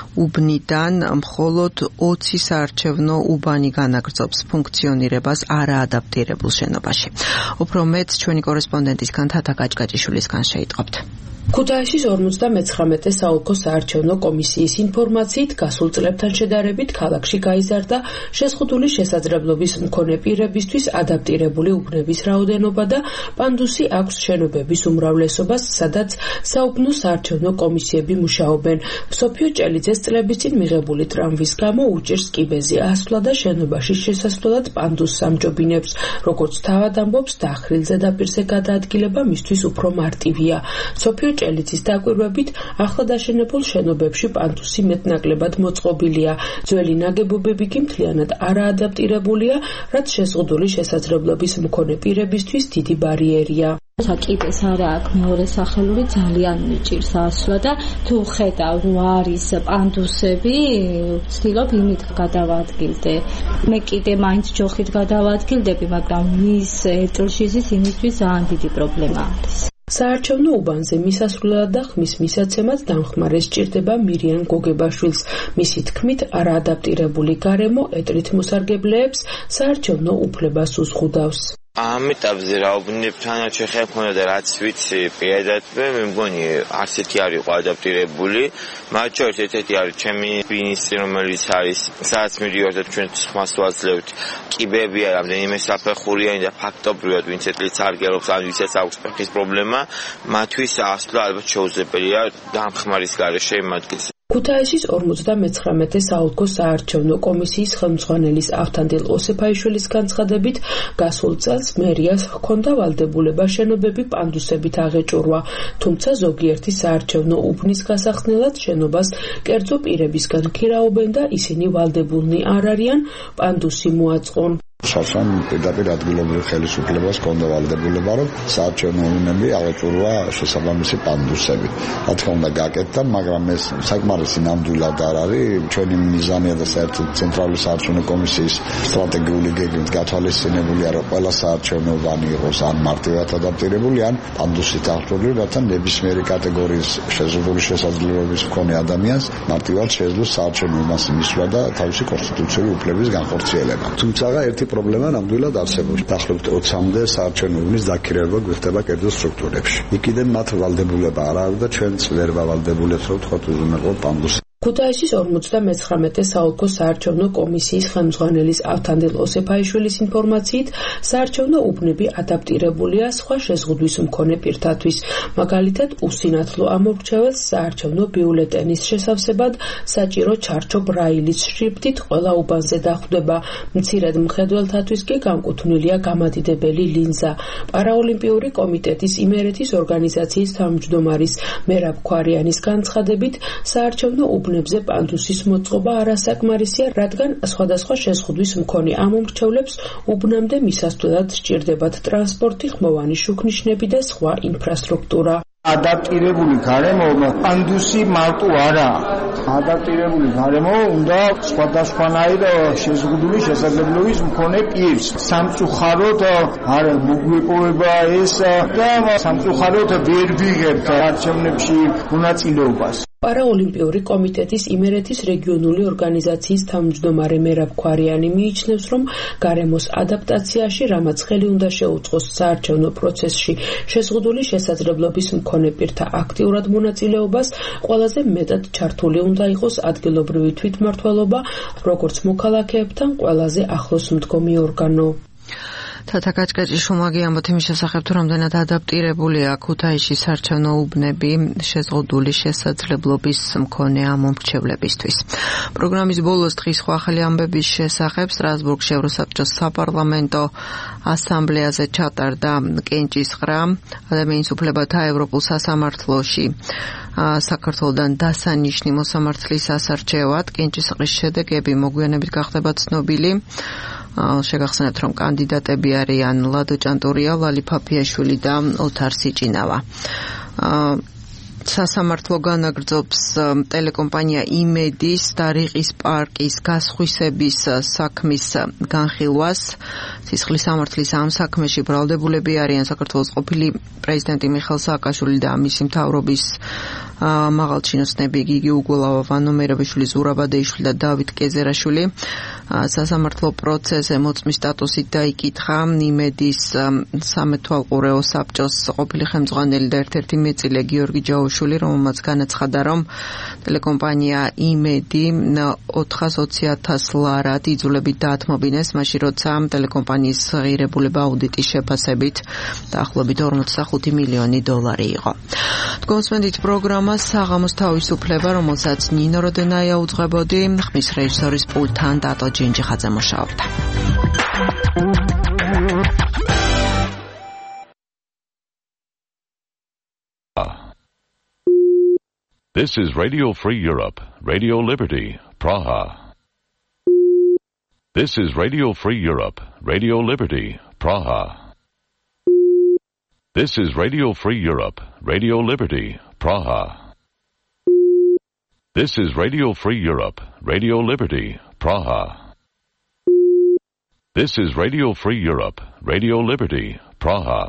უბნიდან მხოლოდ ოცი საარჩევნო უბანი განაგრძობს ფუნქციონირებას არაადაპტირებულ შენობაში. უფრო მეტ ჩვენი კორესპონდენტისგან თათა გაჭგაჭიშვილისგან შეიტყობთ. ქუთაისის ორმოცდამეცხრამეტე საოლქო საარჩევნო კომისიის ინფორმაციით გასულ წლებთან შედარებით ქალაქში გაიზარდა შეზღუდული შესაძლებლობის მქონე პირებისთვის ადაპტირებული უბნების რაოდენობა და პანდუსი აქვს შენობების უმრავლესობას, სადაც საუბნო საარჩევნო კომისიები მუშაობენ. მსოფიო ჭელიძეს წლების წინ მიღებული ტრამვის გამო უჭირს კიბეზე ასვლა და შენობაში შესასვლელად პანდუსს ამჯობინებს. როგორც თავად ამბობს, დახრილ ზედაპირზე გადაადგილება მისთვის უფრო მარტივია. მსოფიო ჭელიძის დაკვირვებით ახლად აშენებულ შენობებში პანდუსი მეტნაკლებად მოწყობილია. ძველი ნაგებობები კი მთლიანად არაადაპტირებულია, რაც შეზღუდული შესაძლებლობის მქონე პირებისთვის დიდი ბარიერია. საკითხს არა აქვს მეორე სახელური ძალიან მიჭირს ასვლა და თუ ხედავ რომ არის პანდუსები ვცდილობ იმით გადავადგილდე. მე კიდე მაინც ჯოხით გადავადგილდები, მაგრამ მის ეტლშიზის იმისთვის ძალიან დიდი პრობლემა არის. საარჩევნო უბანზე მისასვლელად და ხმის მისაცემად დამხმარე სჭირდება მირიან გოგებაშვილს. მისი თქმით, არაადაპტირებული გარემო ეტლით მოსარგებლეებს საარჩევნო უფლებას უზღუდავს. ამ ეტაპზე რა უბნებთან შეხება მქონდა და რაც ვიცი პირადად მე მგონი არც ერთი არ იყო ადაპტირებული. მათ შორის ერთ-ერთი არის ჩემი მინისტრი, რომელიც არის სადაც მიდივართ და ჩვენ ხმას ვაძლევთ. კიბებია რამდენიმე საფეხურიანი და ფაქტობრივად ვინც ეტლით სარგებლობს ან ვისაც აქვს ფეხის პრობლემა, მათთვის ასვლა ალბათ შეუძლებელია დამხმარის გარეშე იმ ადგილზე. ქუთაისის ორმოცდამეცხრამეტე საოლქო საარჩევნო კომისიის ხელმძღვანელის ავთანდილ ოსეფაიშვილის განცხადებით, გასულ წელს მერიას ჰქონდა ვალდებულება შენობები პანდუსებით აღეჭურვა, თუმცა ზოგიერთი საარჩევნო უბნის გასახსნელად შენობას კერძო პირებისგან ქირაობენ და ისინი ვალდებულნი არ არიან პანდუსი მოაწყონ. საშან პირდაპირ ადგილობრივ ხელისუფლებას ჰქონდა ვალდებულება, რომ საარჩევნო უბნები აღეჭურვა შესაბამისი პანდუსები. რა თქმა უნდა გაკეთდა, მაგრამ ეს საკმარისი ნამდვილად არ არის. ჩვენი მიზანია და საერთოდ ცენტრალური საარჩევნო კომისიის სტრატეგიული გეგმით გათვალისწინებულია, რომ ყველა საარჩევნო უბანი იყოს ან მარტივად ადაპტირებული, ან პანდუსით აღჭურვილი, რათა ნებისმიერი კატეგორიის შეზღუდული შესაძლებლობის მქონე ადამიანს მარტივად შეეძლოს საარჩევნო უბანში მისვლა და თავისი კონსტიტუციური უფლების განხორციელება. თუმცა ერთი პრობლემა ნამდვილად არსებობს. დაახლოებით ოცამდე საარჩევნო უბნის დაქირავება გვხდება კერძო სტრუქტურებში. იქიდან მათ ვალდებულება არ არის და ჩვენც ვერ ვავალდებულებს, რომ თქვათ უზრუნველყო პანდუსი. ქუთაისის ორმოცდამეცხრამეტე საოლქო საარჩევნო კომისიის ხელმძღვანელის ავთანდილ ოსეფაიშვილის ინფორმაციით, საარჩევნო უბნები ადაპტირებულია სხვა შეზღუდვის მქონე პირთათვის. მაგალითად, უსინათლო ამორჩეველს საარჩევნო ბიულეტენის შესავსებად საჭირო ჩარჩო ბრაილის შრიფტით ყველა უბანზე დახვდება. მცირედ მხედველთათვის კი განკუთვნილია გამადიდებელი ლინზა. პარაოლიმპიური კომიტეტის იმერეთის ორგანიზაციის თავმჯდომარის მერაბ ქვარიანის განცხადებით, საარჩევნო უბნებზე პანდუსის მოწყობა არასაკმარისია, რადგან სხვადასხვა შეზღუდვის მქონე ამომრჩევლებს უბნამდე მისასვლელად სჭირდებათ ტრანსპორტი, ხმოვანი შუქნიშნები და სხვა ინფრასტრუქტურა. ადაპტირებული გარემო პანდუსი მარტო არა. ადაპტირებული გარემო უნდა სხვადასხვანაირ შეზღუდული შესაძლებლობის მქონე პირს. სამწუხაროდ არ მოგვეპოვება ეს და სამწუხაროდ ვერ ვიღებთ არჩევნებში მონაწილეობას. პარაოლიმპიური კომიტეტის იმერეთის რეგიონული ორგანიზაციის თავმჯდომარე მერაბ ქვარიანი მიიჩნევს, რომ გარემოს ადაპტაციაში რამაც ხელი უნდა შეუწყოს საარჩევნო პროცესში შეზღუდული შესაძლებლობის მქონე პირთა აქტიურად მონაწილეობას, ყველაზე მეტად ჩართული უნდა იყოს ადგილობრივი თვითმმართველობა, როგორც მოქალაქეებთან ყველაზე ახლოს მდგომი ორგანო. თათა გაჭგაჭიშვილმა ამბობთ იმის შესახებ, თუ რამდენად ადაპტირებულია ქუთაისის საარჩევნო უბნები შეზღუდული შესაძლებლობის მქონე ამომრჩევლებისთვის. პროგრამის ბოლოს დღის სხვა ახალი ამბების შესახებ სტრასბურგში ევროსაბჭოს საპარლამენტო ასამბლეაზე ჩატარდა კენჭისყრა ადამიანის უფლებათა ევროპულ სასამართლოში საქართველოდან დასანიშნი მოსამართლის ასარჩევად. კენჭისყრის შედეგები მოგვიანებით გახდება ცნობილი. შეგახსენებთ, რომ კანდიდატები არიან ლადო ჭანტურია, ლალი ფაფიაშვილი და ოთარ სიჭინავა. სასამართლო განაგრძობს ტელეკომპანია იმედის და რიყის პარკის გასხვისების საქმის განხილვას. სისხლის სამართლის ამ საქმეში ბრალდებულები არიან საქართველოს ყოფილი პრეზიდენტი მიხეილ სააკაშვილი და მისი მთავრობის მაღალჩინოსნები გიგი უგულავა, ვანო მერაბიშვილი, ზურაბ ადეიშვილი და დავით კეზერაშვილი. სასამართლო პროცესზე მოწმის სტატუსით დაიკითხა იმედის სამეთვალყურეო საბჭოს ყოფილი ხელმძღვანელი და ერთ-ერთი მეწილე გიორგი ჯაოშვილი, რომელმაც განაცხადა, რომ ტელეკომპანია იმედი ოთხას ოცი ათას ლარად იძულებით დაათმობინეს, მაშინ როცა ტელეკომპანიის ღირებულება აუდიტის შეფასებით დაახლოებით ორმოცდახუთი მილიონი დოლარი იყო. გონსმენდით პროგრამა საღამოს თავისუფლება, რომელსაც ნინო როდენაია უძღვებოდი, ხმის რეჟისორის პულტთან დატო ჯინჯიხაძე მუშაობდა. This is Radio Free Europe, Radio Liberty, Praha. This is Radio Free Europe, Radio Liberty, Praha. This is Radio Free Europe, Radio Liberty, Praha. This is Radio Free Europe, Radio Liberty, Praha. This is Radio Free Europe, Radio Liberty, Praha.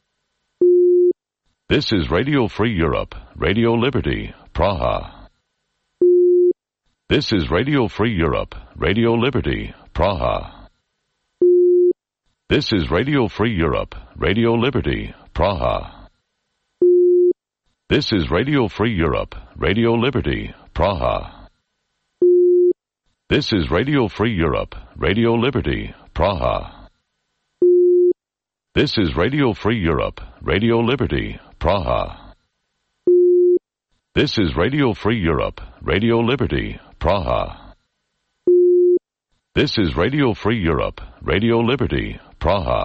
This is Radio Free Europe, Radio Liberty, Praha. This is Radio Free Europe, Radio Liberty, Praha. This is Radio Free Europe, Radio Liberty, Praha. This is Radio Free Europe, Radio Liberty, Praha. This is Radio Free Europe, Radio Liberty, Praha. This is Radio Free Europe, Radio Liberty, Praha. This is Radio Free Europe, Radio Liberty, Praha. This is Radio Free Europe, Radio Liberty, Praha.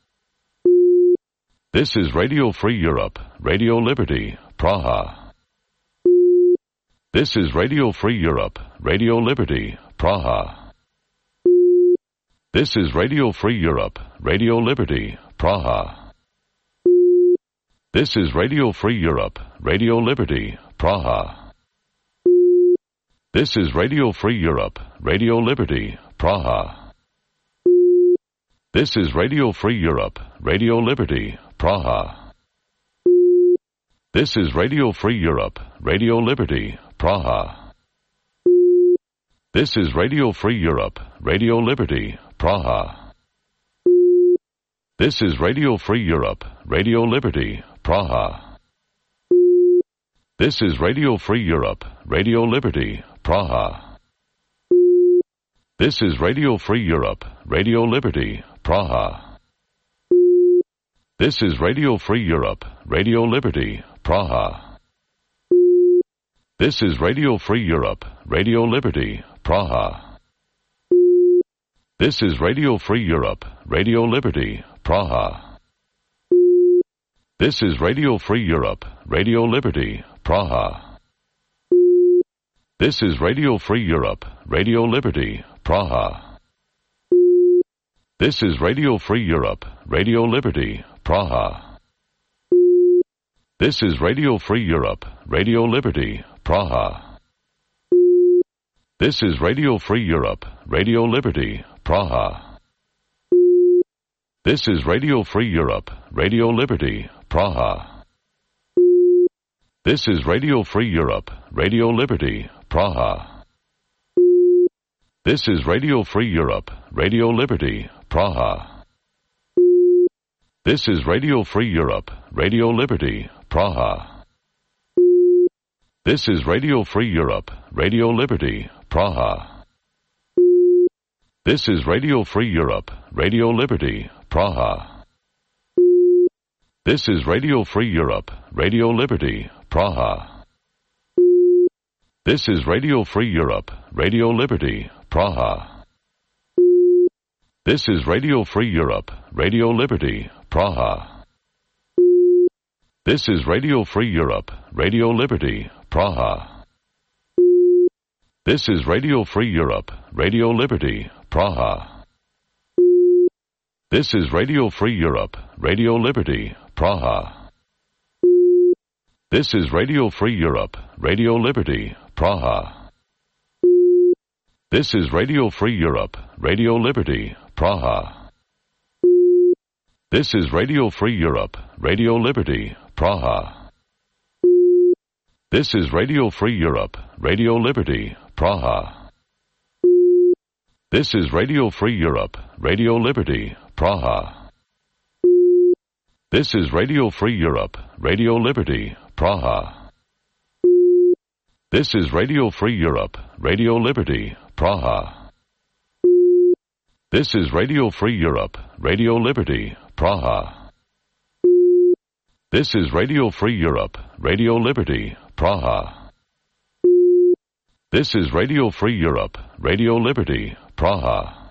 This is Radio Free Europe, Radio Liberty, Praha. This is Radio Free Europe, Radio Liberty, Praha. This is Radio Free Europe, Radio Liberty, Praha. This is Radio Free Europe, Radio Liberty, Praha. This is Radio Free Europe, Radio Liberty, Praha. This is Radio Free Europe, Radio Liberty, Praha. This is Radio Free Europe, Radio Liberty, Praha. This is Radio Free Europe, Radio Liberty, Praha. This is Radio Free Europe, Radio Liberty, Praha. This is Radio Free Europe, Radio Liberty, Praha. This is Radio Free Europe, Radio Liberty, Praha. This is Radio Free Europe, Radio Liberty, Praha. This is Radio Free Europe, Radio Liberty, Praha. This is Radio Free Europe, Radio Liberty, Praha. This is Radio Free Europe, Radio Liberty, Praha. This is Radio Free Europe, Radio Liberty, Praha. This is Radio Free Europe, Radio Liberty, Praha. This is Radio Free Europe, Radio Liberty, Praha. This is Radio Free Europe, Radio Liberty, Praha. This is Radio Free Europe, Radio Liberty, Praha. This is Radio Free Europe, Radio Liberty, Praha. This is Radio Free Europe, Radio Liberty, Praha. This is Radio Free Europe, Radio Liberty, Praha. This is Radio Free Europe, Radio Liberty, Praha. This is Radio Free Europe, Radio Liberty, Praha. This is Radio Free Europe, Radio Liberty, Praha. This is Radio Free Europe, Radio Liberty, Praha. This is Radio Free Europe, Radio Liberty, Praha. This is Radio Free Europe, Radio Liberty, Praha. This is Radio Free Europe, Radio Liberty, Praha. This is Radio Free Europe, Radio Liberty, Praha. This is Radio Free Europe, Radio Liberty, Praha. This is Radio Free Europe, Radio Liberty, Praha. This is Radio Free Europe, Radio Liberty, Praha. This is Radio Free Europe, Radio Liberty, Praha. This is Radio Free Europe, Radio Liberty, Praha. This is Radio Free Europe, Radio Liberty, Praha. This is Radio Free Europe, Radio Liberty, Praha. This is Radio Free Europe, Radio Liberty, Praha. This is Radio Free Europe, Radio Liberty, Praha. This is Radio Free Europe, Radio Liberty, Praha.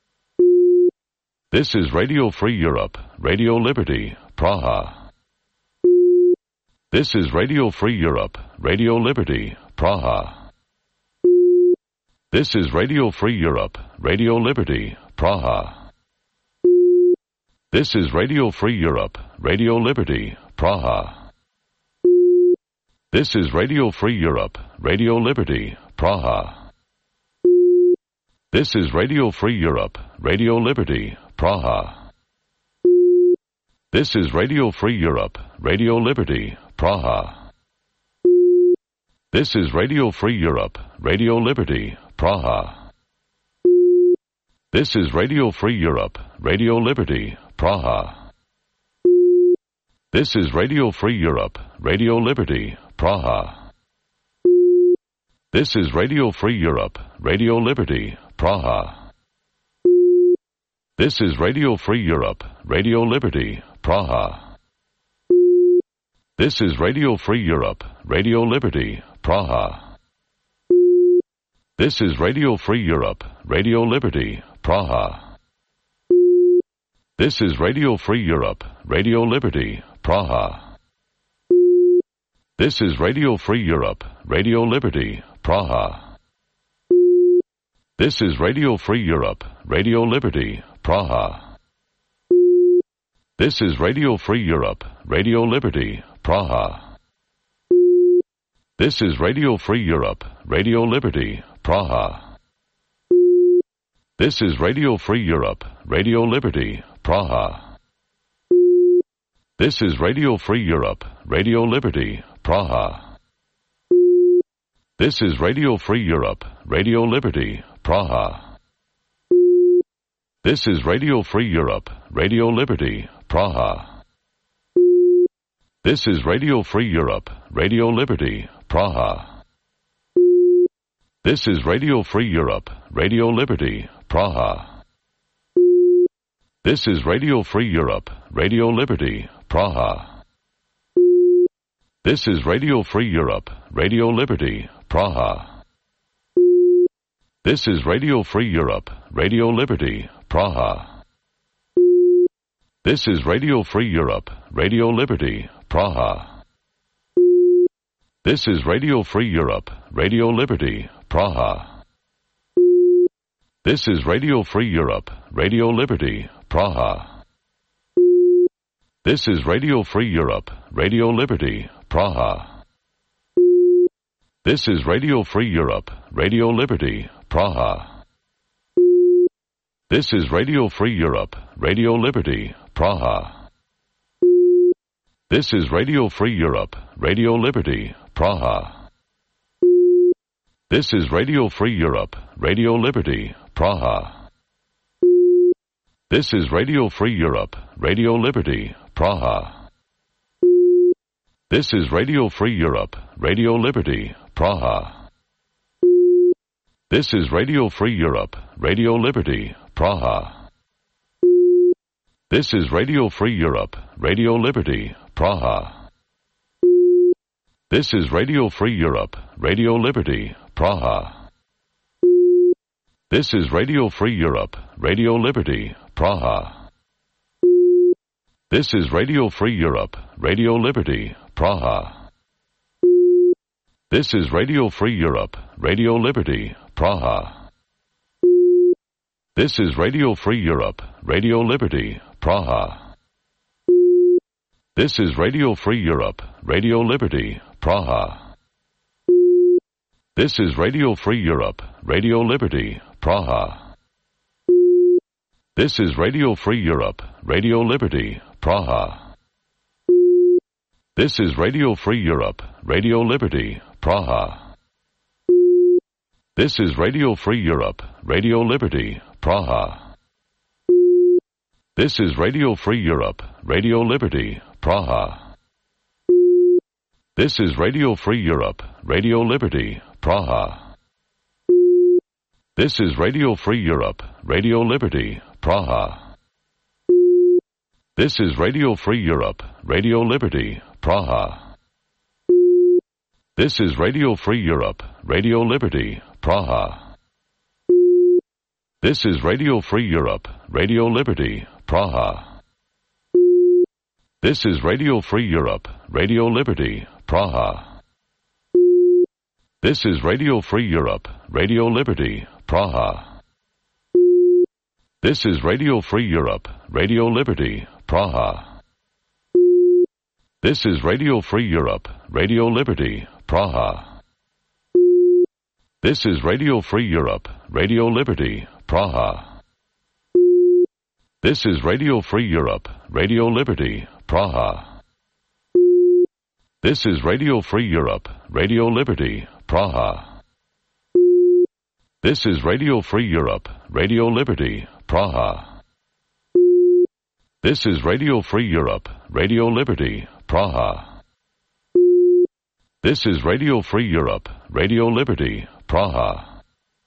This is Radio Free Europe, Radio Liberty, Praha. This is Radio Free Europe, Radio Liberty, Praha. This is Radio Free Europe, Radio Liberty, Praha. This is Radio Free Europe, Radio Liberty, Praha. This is Radio Free Europe, Radio Liberty, Praha. This is Radio Free Europe, Radio Liberty, Praha. This is Radio Free Europe, Radio Liberty, Praha. This is Radio Free Europe, Radio Liberty, Praha. This is Radio Free Europe, Radio Liberty, Praha. This is Radio Free Europe, Radio Liberty, Praha. This is Radio Free Europe, Radio Liberty, Praha. This is Radio Free Europe, Radio Liberty, Praha. This is Radio Free Europe, Radio Liberty, Praha. This is Radio Free Europe, Radio Liberty, Praha. This is Radio Free Europe, Radio Liberty, Praha. This is Radio Free Europe, Radio Liberty, Praha. This is Radio Free Europe, Radio Liberty, Praha. This is Radio Free Europe, Radio Liberty, Praha. This is Radio Free Europe, Radio Liberty, Praha. This is Radio Free Europe, Radio Liberty, Praha. This is Radio Free Europe, Radio Liberty, Praha. This is Radio Free Europe, Radio Liberty, Praha. This is Radio Free Europe, Radio Liberty, Praha. This is Radio Free Europe, Radio Liberty, Praha. This is Radio Free Europe, Radio Liberty, Praha. This is Radio Free Europe, Radio Liberty, Praha. This is Radio Free Europe, Radio Liberty, Praha. This is Radio Free Europe, Radio Liberty, Praha. This is Radio Free Europe, Radio Liberty, Praha. This is Radio Free Europe, Radio Liberty, Praha. This is Radio Free Europe, Radio Liberty, Praha. This is Radio Free Europe, Radio Liberty, Praha. This is Radio Free Europe, Radio Liberty, Praha. This is Radio Free Europe, Radio Liberty, Praha. This is Radio Free Europe, Radio Liberty, Praha. This is Radio Free Europe, Radio Liberty, Praha. This is Radio Free Europe, Radio Liberty, Praha. This is Radio Free Europe, Radio Liberty, Praha. This is Radio Free Europe, Radio Liberty, Praha. This is Radio Free Europe, Radio Liberty, Praha. This is Radio Free Europe, Radio Liberty, Praha. This is Radio Free Europe, Radio Liberty, Praha. This is Radio Free Europe, Radio Liberty, Praha. This is Radio Free Europe, Radio Liberty, Praha. This is Radio Free Europe, Radio Liberty, Praha. This is Radio Free Europe, Radio Liberty, Praha. This is Radio Free Europe, Radio Liberty, Praha. This is Radio Free Europe, Radio Liberty, Praha. This is Radio Free Europe, Radio Liberty, Praha. This is Radio Free Europe, Radio Liberty, Praha. This is Radio Free Europe, Radio Liberty, Praha. This is Radio Free Europe, Radio Liberty, Praha. This is Radio Free Europe, Radio Liberty, Praha. This is Radio Free Europe, Radio Liberty, Praha. This is Radio Free Europe, Radio Liberty, Praha. This is Radio Free Europe, Radio Liberty, Praha. This is Radio Free Europe, Radio Liberty, Praha. This is Radio Free Europe, Radio Liberty, Praha. This is Radio Free Europe, Radio Liberty, Praha. This is Radio Free Europe, Radio Liberty, Praha. This is Radio Free Europe, Radio Liberty, Praha. This is Radio Free Europe, Radio Liberty, Praha. This is Radio Free Europe, Radio Liberty, Praha. This is Radio Free Europe, Radio Liberty, Praha. This is Radio Free Europe, Radio Liberty, Praha. This is Radio Free Europe, Radio Liberty, Praha.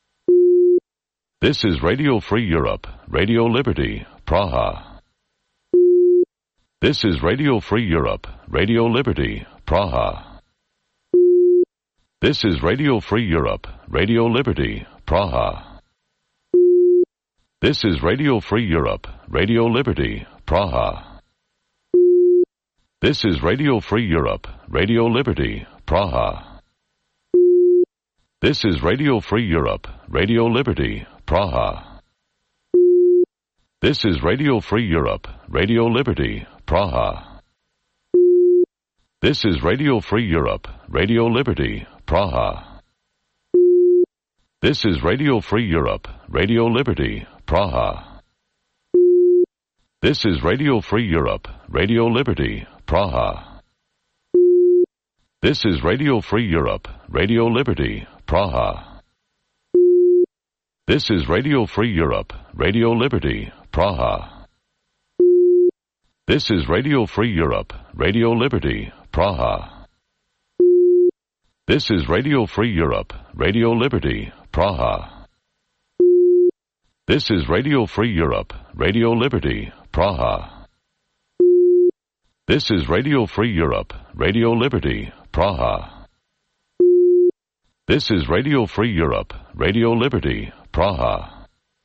This is Radio Free Europe, Radio Liberty, Praha. This is Radio Free Europe, Radio Liberty, Praha. This is Radio Free Europe, Radio Liberty, Praha. This is Radio Free Europe, Radio Liberty, Praha. This is Radio Free Europe, Radio Liberty, Praha. This is Radio Free Europe, Radio Liberty, Praha. This is Radio Free Europe, Radio Liberty, Praha. This is Radio Free Europe, Radio Liberty, Praha. This is Radio Free Europe, Radio Liberty, Praha. This is Radio Free Europe, Radio Liberty, Praha. This is Radio Free Europe, Radio Liberty, Praha. This is Radio Free Europe, Radio Liberty, Praha. This is Radio Free Europe, Radio Liberty, Praha. This is Radio Free Europe, Radio Liberty, Praha. This is Radio Free Europe, Radio Liberty, Praha. This is Radio Free Europe, Radio Liberty, Praha. This is Radio Free Europe, Radio Liberty, Praha.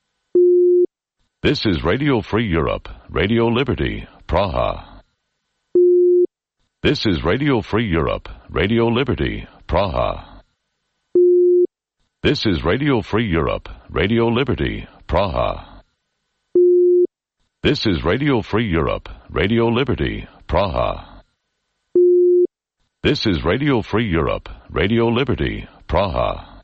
This is Radio Free Europe, Radio Liberty, Praha. This is Radio Free Europe, Radio Liberty, Praha. This is Radio Free Europe, Radio Liberty, Praha. This is Radio Free Europe, Radio Liberty, Praha. This is Radio Free Europe, Radio Liberty, Praha.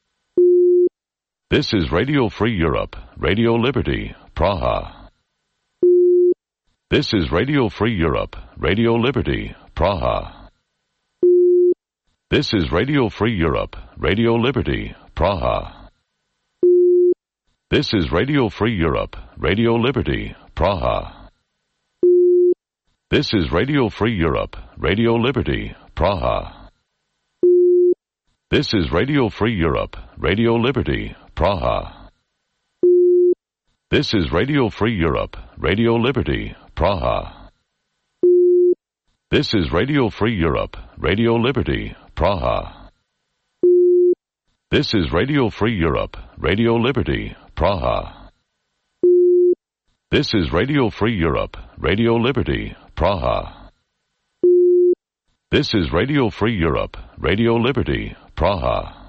This is Radio Free Europe, Radio Liberty, Praha. This is Radio Free Europe, Radio Liberty, Praha. This is Radio Free Europe, Radio Liberty, Praha. This is Radio Free Europe, Radio Liberty, Praha. This is Radio Free Europe, Radio Liberty, Praha. This is Radio Free Europe, Radio Liberty, Praha. This is Radio Free Europe, Radio Liberty, Praha. This is Radio Free Europe, Radio Liberty, Praha. This is Radio Free Europe, Radio Liberty, Praha. This is Radio Free Europe, Radio Liberty, Praha. This is Radio Free Europe, Radio Liberty, Praha.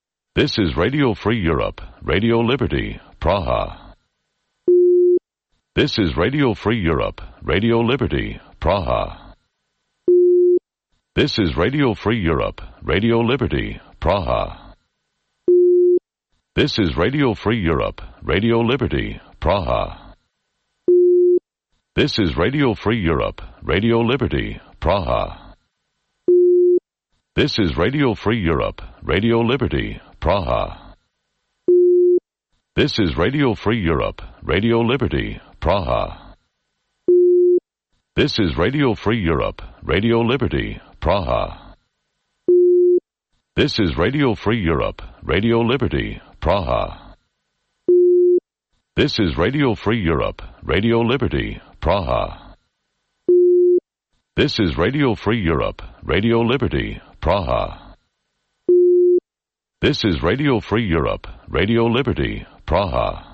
This is Radio Free Europe, Radio Liberty, Praha. This is Radio Free Europe, Radio Liberty, Praha. This is Radio Free Europe, Radio Liberty, Praha. This is Radio Free Europe, Radio Liberty, Praha. This is Radio Free Europe, Radio Liberty, Praha. This is Radio Free Europe, Radio Liberty, Praha. This is Radio Free Europe, Radio Liberty, Praha. This is Radio Free Europe, Radio Liberty, Praha. This is Radio Free Europe, Radio Liberty, Praha. This is Radio Free Europe, Radio Liberty, Praha. This is Radio Free Europe, Radio Liberty, Praha. This is Radio Free Europe, Radio Liberty, Praha.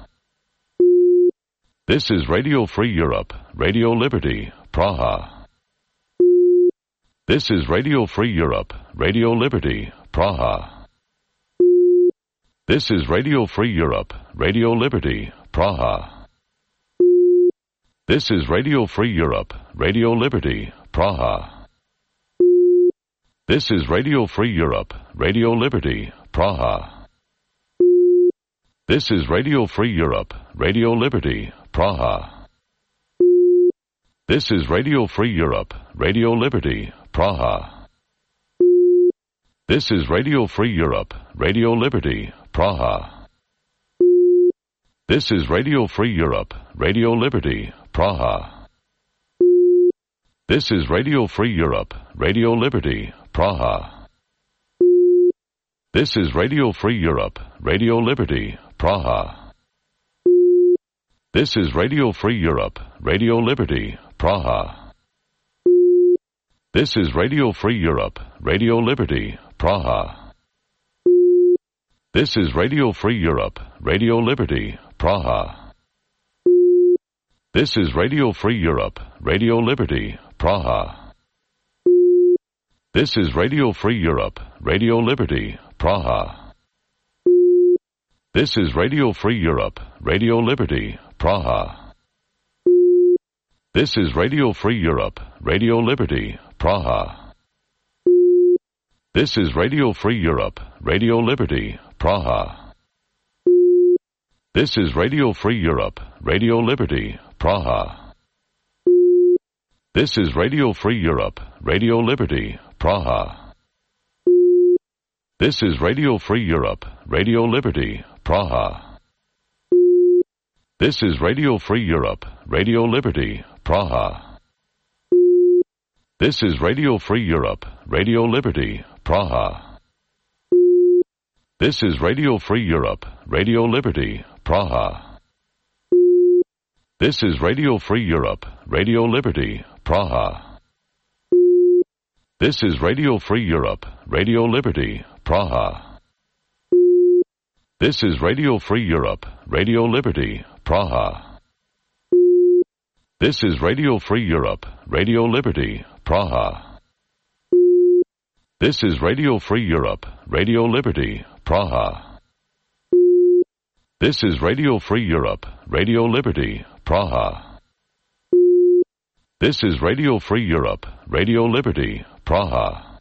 This is Radio Free Europe, Radio Liberty, Praha. This is Radio Free Europe, Radio Liberty, Praha. This is Radio Free Europe, Radio Liberty, Praha. This is Radio Free Europe, Radio Liberty, Praha. This is Radio Free Europe, Radio Liberty, Praha. This is Radio Free Europe, Radio Liberty, Praha. This is Radio Free Europe, Radio Liberty, Praha. This is Radio Free Europe, Radio Liberty, Praha. This is Radio Free Europe, Radio Liberty, Praha. This is Radio Free Europe, Radio Liberty, Praha. This is Radio Free Europe, Radio Liberty, Praha. This is Radio Free Europe, Radio Liberty, Praha. This is Radio Free Europe, Radio Liberty, Praha. This is Radio Free Europe, Radio Liberty, Praha. This is Radio Free Europe, Radio Liberty, Praha. This is Radio Free Europe, Radio Liberty, Praha. This is Radio Free Europe, Radio Liberty, Praha. This is Radio Free Europe, Radio Liberty, Praha. This is Radio Free Europe, Radio Liberty, Praha. This is Radio Free Europe, Radio Liberty, Praha. This is Radio Free Europe, Radio Liberty, Praha. This is Radio Free Europe, Radio Liberty, Praha. This is Radio Free Europe, Radio Liberty, Praha. This is Radio Free Europe, Radio Liberty, Praha. This is Radio Free Europe, Radio Liberty, Praha. This is Radio Free Europe, Radio Liberty, Praha. This is Radio Free Europe, Radio Liberty, Praha. This is Radio Free Europe, Radio Liberty, Praha. This is Radio Free Europe, Radio Liberty, Praha. This is Radio Free Europe, Radio Liberty, Praha. This is Radio Free Europe, Radio Liberty, Praha. This is Radio Free Europe, Radio Liberty, Praha.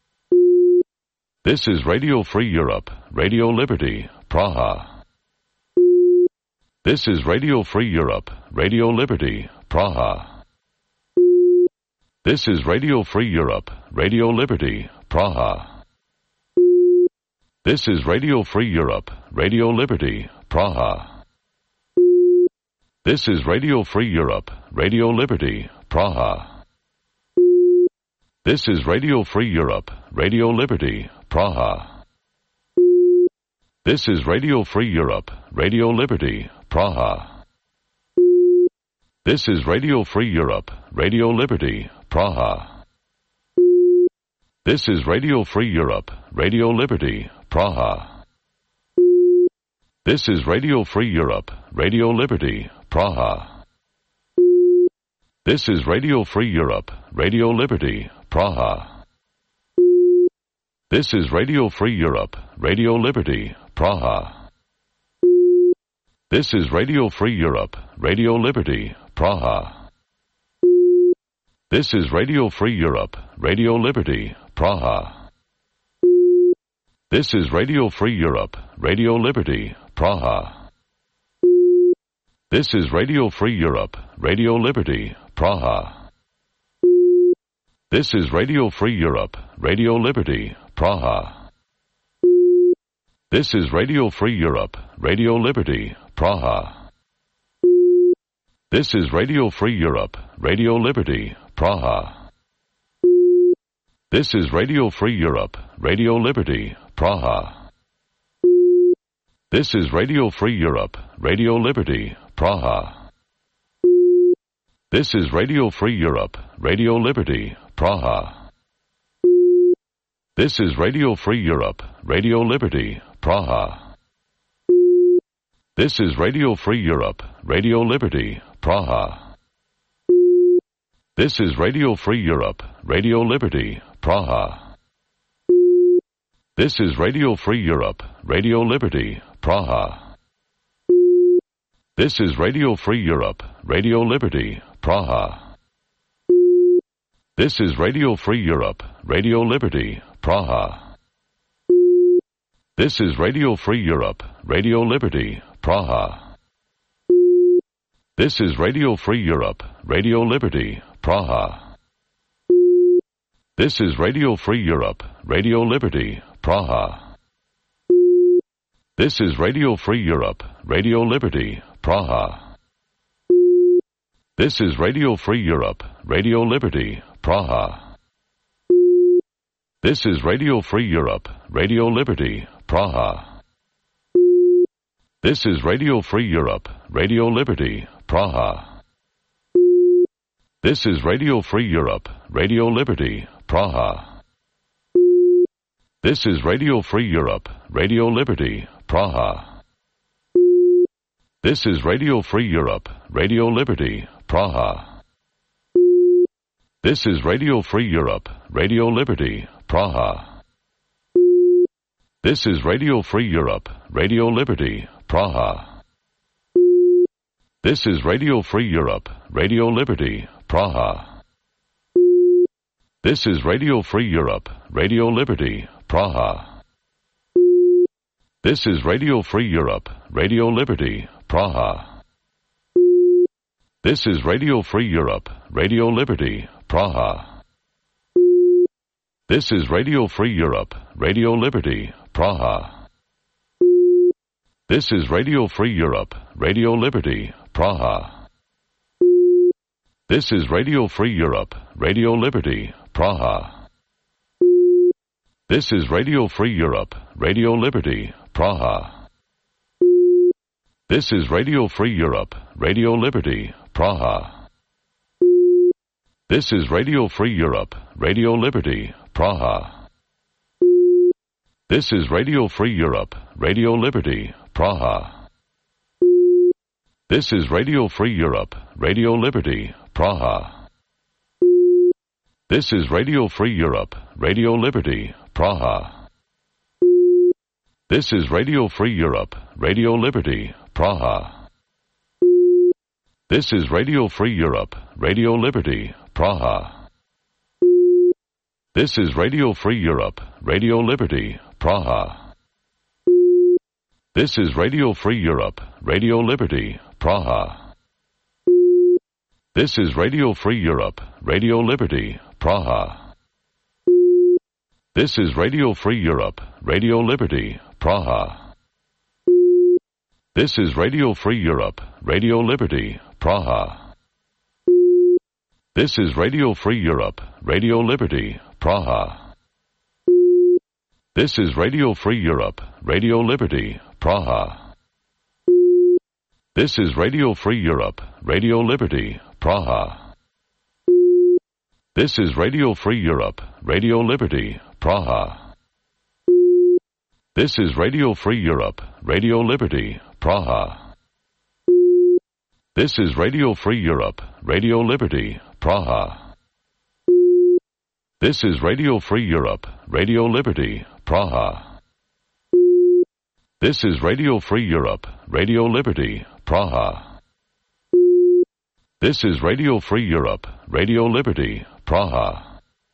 This is Radio Free Europe, Radio Liberty, Praha. This is Radio Free Europe, Radio Liberty, Praha. This is Radio Free Europe, Radio Liberty, Praha. This is Radio Free Europe, Radio Liberty, Praha. This is Radio Free Europe, Radio Liberty, Praha. This is Radio Free Europe, Radio Liberty, Praha. This is Radio Free Europe, Radio Liberty, Praha. This is Radio Free Europe, Radio Liberty, Praha. This is Radio Free Europe, Radio Liberty, Praha. This is Radio Free Europe, Radio Liberty, Praha. This is Radio Free Europe, Radio Liberty, Praha. This is Radio Free Europe, Radio Liberty, Praha. This is Radio Free Europe, Radio Liberty, Praha. This is Radio Free Europe, Radio Liberty, Praha. This is Radio Free Europe, Radio Liberty, Praha. This is Radio Free Europe, Radio Liberty, Praha. This is Radio Free Europe, Radio Liberty, Praha. This is Radio Free Europe, Radio Liberty, Praha. This is Radio Free Europe, Radio Liberty, Praha. This is Radio Free Europe, Radio Liberty, Praha. This is Radio Free Europe, Radio Liberty, Praha. This is Radio Free Europe, Radio Liberty, Praha. This is Radio Free Europe, Radio Liberty, Praha. This is Radio Free Europe, Radio Liberty, Praha. This is Radio Free Europe, Radio Liberty, Praha. This is Radio Free Europe, Radio Liberty, Praha. This is Radio Free Europe, Radio Liberty, Praha. This is Radio Free Europe, Radio Liberty, Praha. This is Radio Free Europe, Radio Liberty, Praha. This is Radio Free Europe, Radio Liberty, Praha. This is Radio Free Europe, Radio Liberty, Praha. This is Radio Free Europe, Radio Liberty, Praha. This is Radio Free Europe, Radio Liberty, Praha. This is Radio Free Europe, Radio Liberty, Praha. This is Radio Free Europe, Radio Liberty, Praha. This is Radio Free Europe, Radio Liberty, Praha. This is Radio Free Europe, Radio Liberty, Praha. This is Radio Free Europe, Radio Liberty, Praha. This is Radio Free Europe, Radio Liberty, Praha. This is Radio Free Europe, Radio Liberty, Praha. This is Radio Free Europe, Radio Liberty, Praha. This is Radio Free Europe, Radio Liberty, Praha. This is Radio Free Europe, Radio Liberty, Praha. This is Radio Free Europe, Radio Liberty, Praha. This is Radio Free Europe, Radio Liberty, Praha. This is Radio Free Europe, Radio Liberty, Praha. This is Radio Free Europe, Radio Liberty, Praha. This is Radio Free Europe, Radio Liberty, Praha. This is Radio Free Europe, Radio Liberty, Praha. This is Radio Free Europe, Radio Liberty, Praha. This is Radio Free Europe, Radio Liberty, Praha. This is Radio Free Europe, Radio Liberty, Praha. This is Radio Free Europe, Radio Liberty, Praha. This is Radio Free Europe, Radio Liberty, Praha. This is Radio Free Europe, Radio Liberty, Praha. This is Radio Free Europe, Radio Liberty, Praha. This is Radio Free Europe, Radio Liberty, Praha. This is Radio Free Europe, Radio Liberty, Praha. This is Radio Free Europe, Radio Liberty, Praha. This is Radio Free Europe, Radio Liberty, Praha. This is Radio Free Europe, Radio Liberty, Praha. This is Radio Free Europe, Radio Liberty, Praha. This is Radio Free Europe, Radio Liberty, Praha. This is Radio Free Europe, Radio Liberty, Praha. This is Radio Free Europe, Radio Liberty, Praha. This is Radio Free Europe, Radio Liberty, Praha. This is Radio Free Europe, Radio Liberty, Praha. This is Radio Free Europe, Radio Liberty, Praha. This is Radio Free Europe, Radio Liberty, Praha.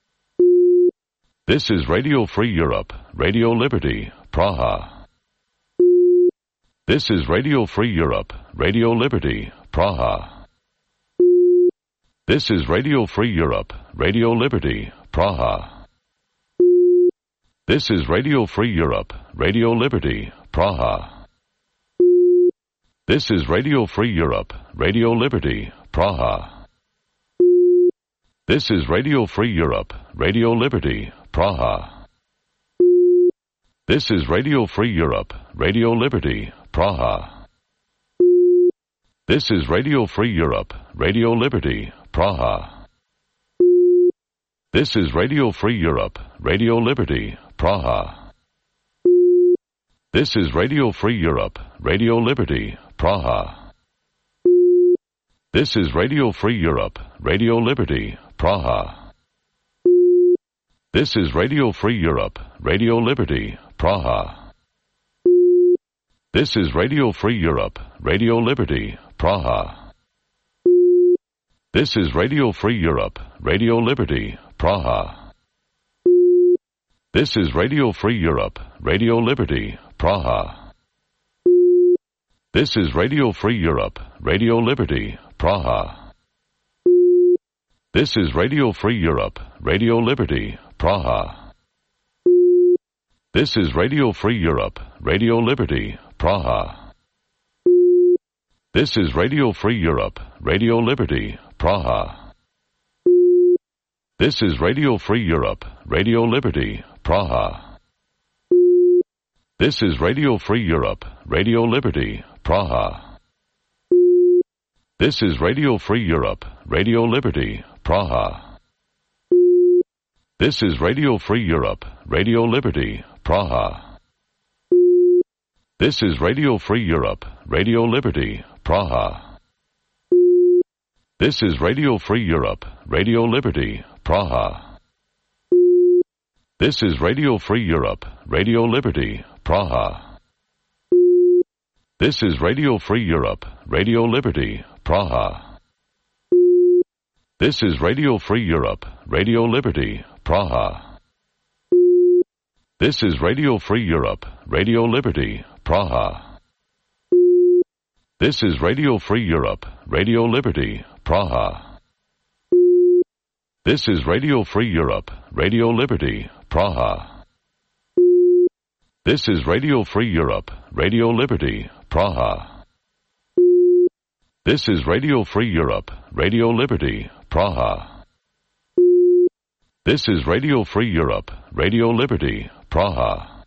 This is Radio Free Europe, Radio Liberty, Praha. This is Radio Free Europe, Radio Liberty, Praha. This is Radio Free Europe, Radio Liberty, Praha. This is Radio Free Europe, Radio Liberty, Praha. This is Radio Free Europe, Radio Liberty, Praha. This is Radio Free Europe, Radio Liberty, Praha. This is Radio Free Europe, Radio Liberty, Praha. This is Radio Free Europe, Radio Liberty, Praha. This is Radio Free Europe, Radio Liberty, Praha. This is Radio Free Europe, Radio Liberty, Praha. This is Radio Free Europe, Radio Liberty, Praha. This is Radio Free Europe, Radio Liberty, Praha. This is Radio Free Europe, Radio Liberty, Praha. This is Radio Free Europe, Radio Liberty, Praha. This is Radio Free Europe, Radio Liberty, Praha. This is Radio Free Europe, Radio Liberty, Praha. This is Radio Free Europe, Radio Liberty, Praha. This is Radio Free Europe, Radio Liberty, Praha. This is Radio Free Europe, Radio Liberty, Praha. This is Radio Free Europe, Radio Liberty, Praha. This is Radio Free Europe, Radio Liberty, Praha. This is Radio Free Europe, Radio Liberty, Praha. This is Radio Free Europe, Radio Liberty, Praha. This is Radio Free Europe, Radio Liberty, Praha. This is Radio Free Europe, Radio Liberty, Praha. This is Radio Free Europe, Radio Liberty, Praha. This is Radio Free Europe, Radio Liberty, Praha. This is Radio Free Europe, Radio Liberty, Praha. This is Radio Free Europe, Radio Liberty, Praha. This is Radio Free Europe, Radio Liberty, Praha. This is Radio Free Europe, Radio Liberty, Praha. This is Radio Free Europe, Radio Liberty, Praha. This is Radio Free Europe, Radio Liberty, Praha. This is Radio Free Europe, Radio Liberty, Praha.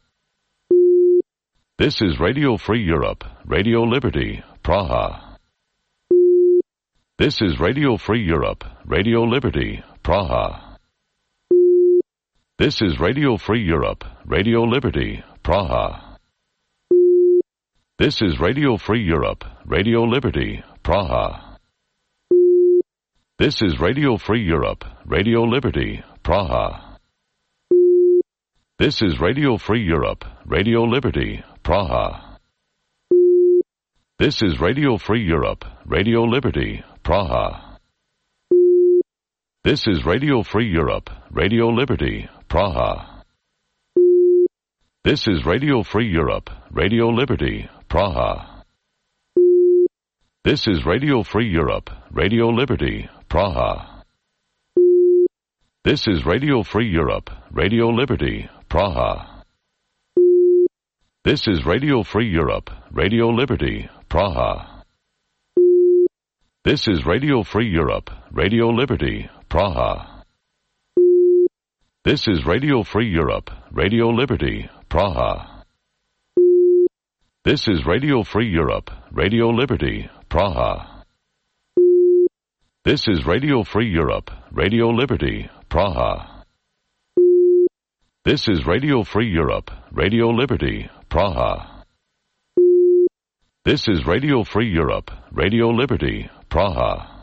This is Radio Free Europe, Radio Liberty, Praha. This is Radio Free Europe, Radio Liberty, Praha. This is Radio Free Europe, Radio Liberty, Praha. This is Radio Free Europe, Radio Liberty, Praha. This is Radio Free Europe, Radio Liberty, Praha. This is Radio Free Europe, Radio Liberty, Praha. This is Radio Free Europe, Radio Liberty, Praha. This is Radio Free Europe, Radio Liberty, Praha. This is Radio Free Europe, Radio Liberty, Praha. This is Radio Free Europe, Radio Liberty, Praha. This is Radio Free Europe, Radio Liberty, Praha. This is Radio Free Europe, Radio Liberty, Praha. This is Radio Free Europe, Radio Liberty, Praha. This is Radio Free Europe, Radio Liberty, Praha. This is Radio Free Europe, Radio Liberty, Praha. This is Radio Free Europe, Radio Liberty, Praha. This is Radio Free Europe, Radio Liberty, Praha. This is Radio Free Europe, Radio Liberty, Praha.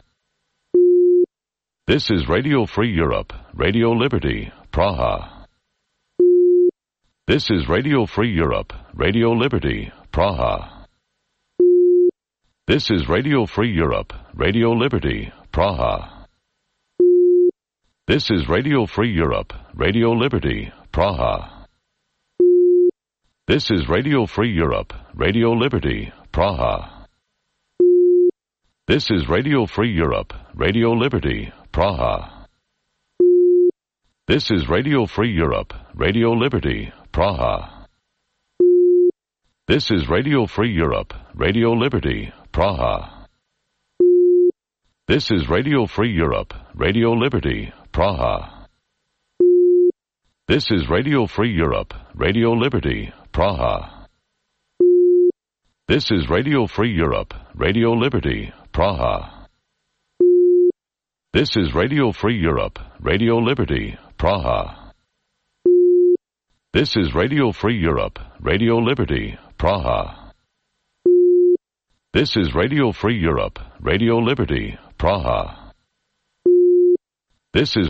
This is Radio Free Europe, Radio Liberty, Praha. This is Radio Free Europe, Radio Liberty, Praha. This is Radio Free Europe, Radio Liberty, Praha. This is Radio Free Europe, Radio Liberty, Praha. This is Radio Free Europe, Radio Liberty, Praha. This is Radio Free Europe, Radio Liberty, Praha. This is Radio Free Europe, Radio Liberty, Praha. This is Radio Free Europe, Radio Liberty, Praha. This is Radio Free Europe, Radio Liberty, Praha. This is Radio Free Europe, Radio Liberty, Praha. This is Radio Free Europe, Radio Liberty, Praha. This is Radio Free Europe, Radio Liberty, Praha. This is Radio Free Europe, Radio Liberty, Praha. This is Radio Free Europe, Radio Liberty, Praha. This is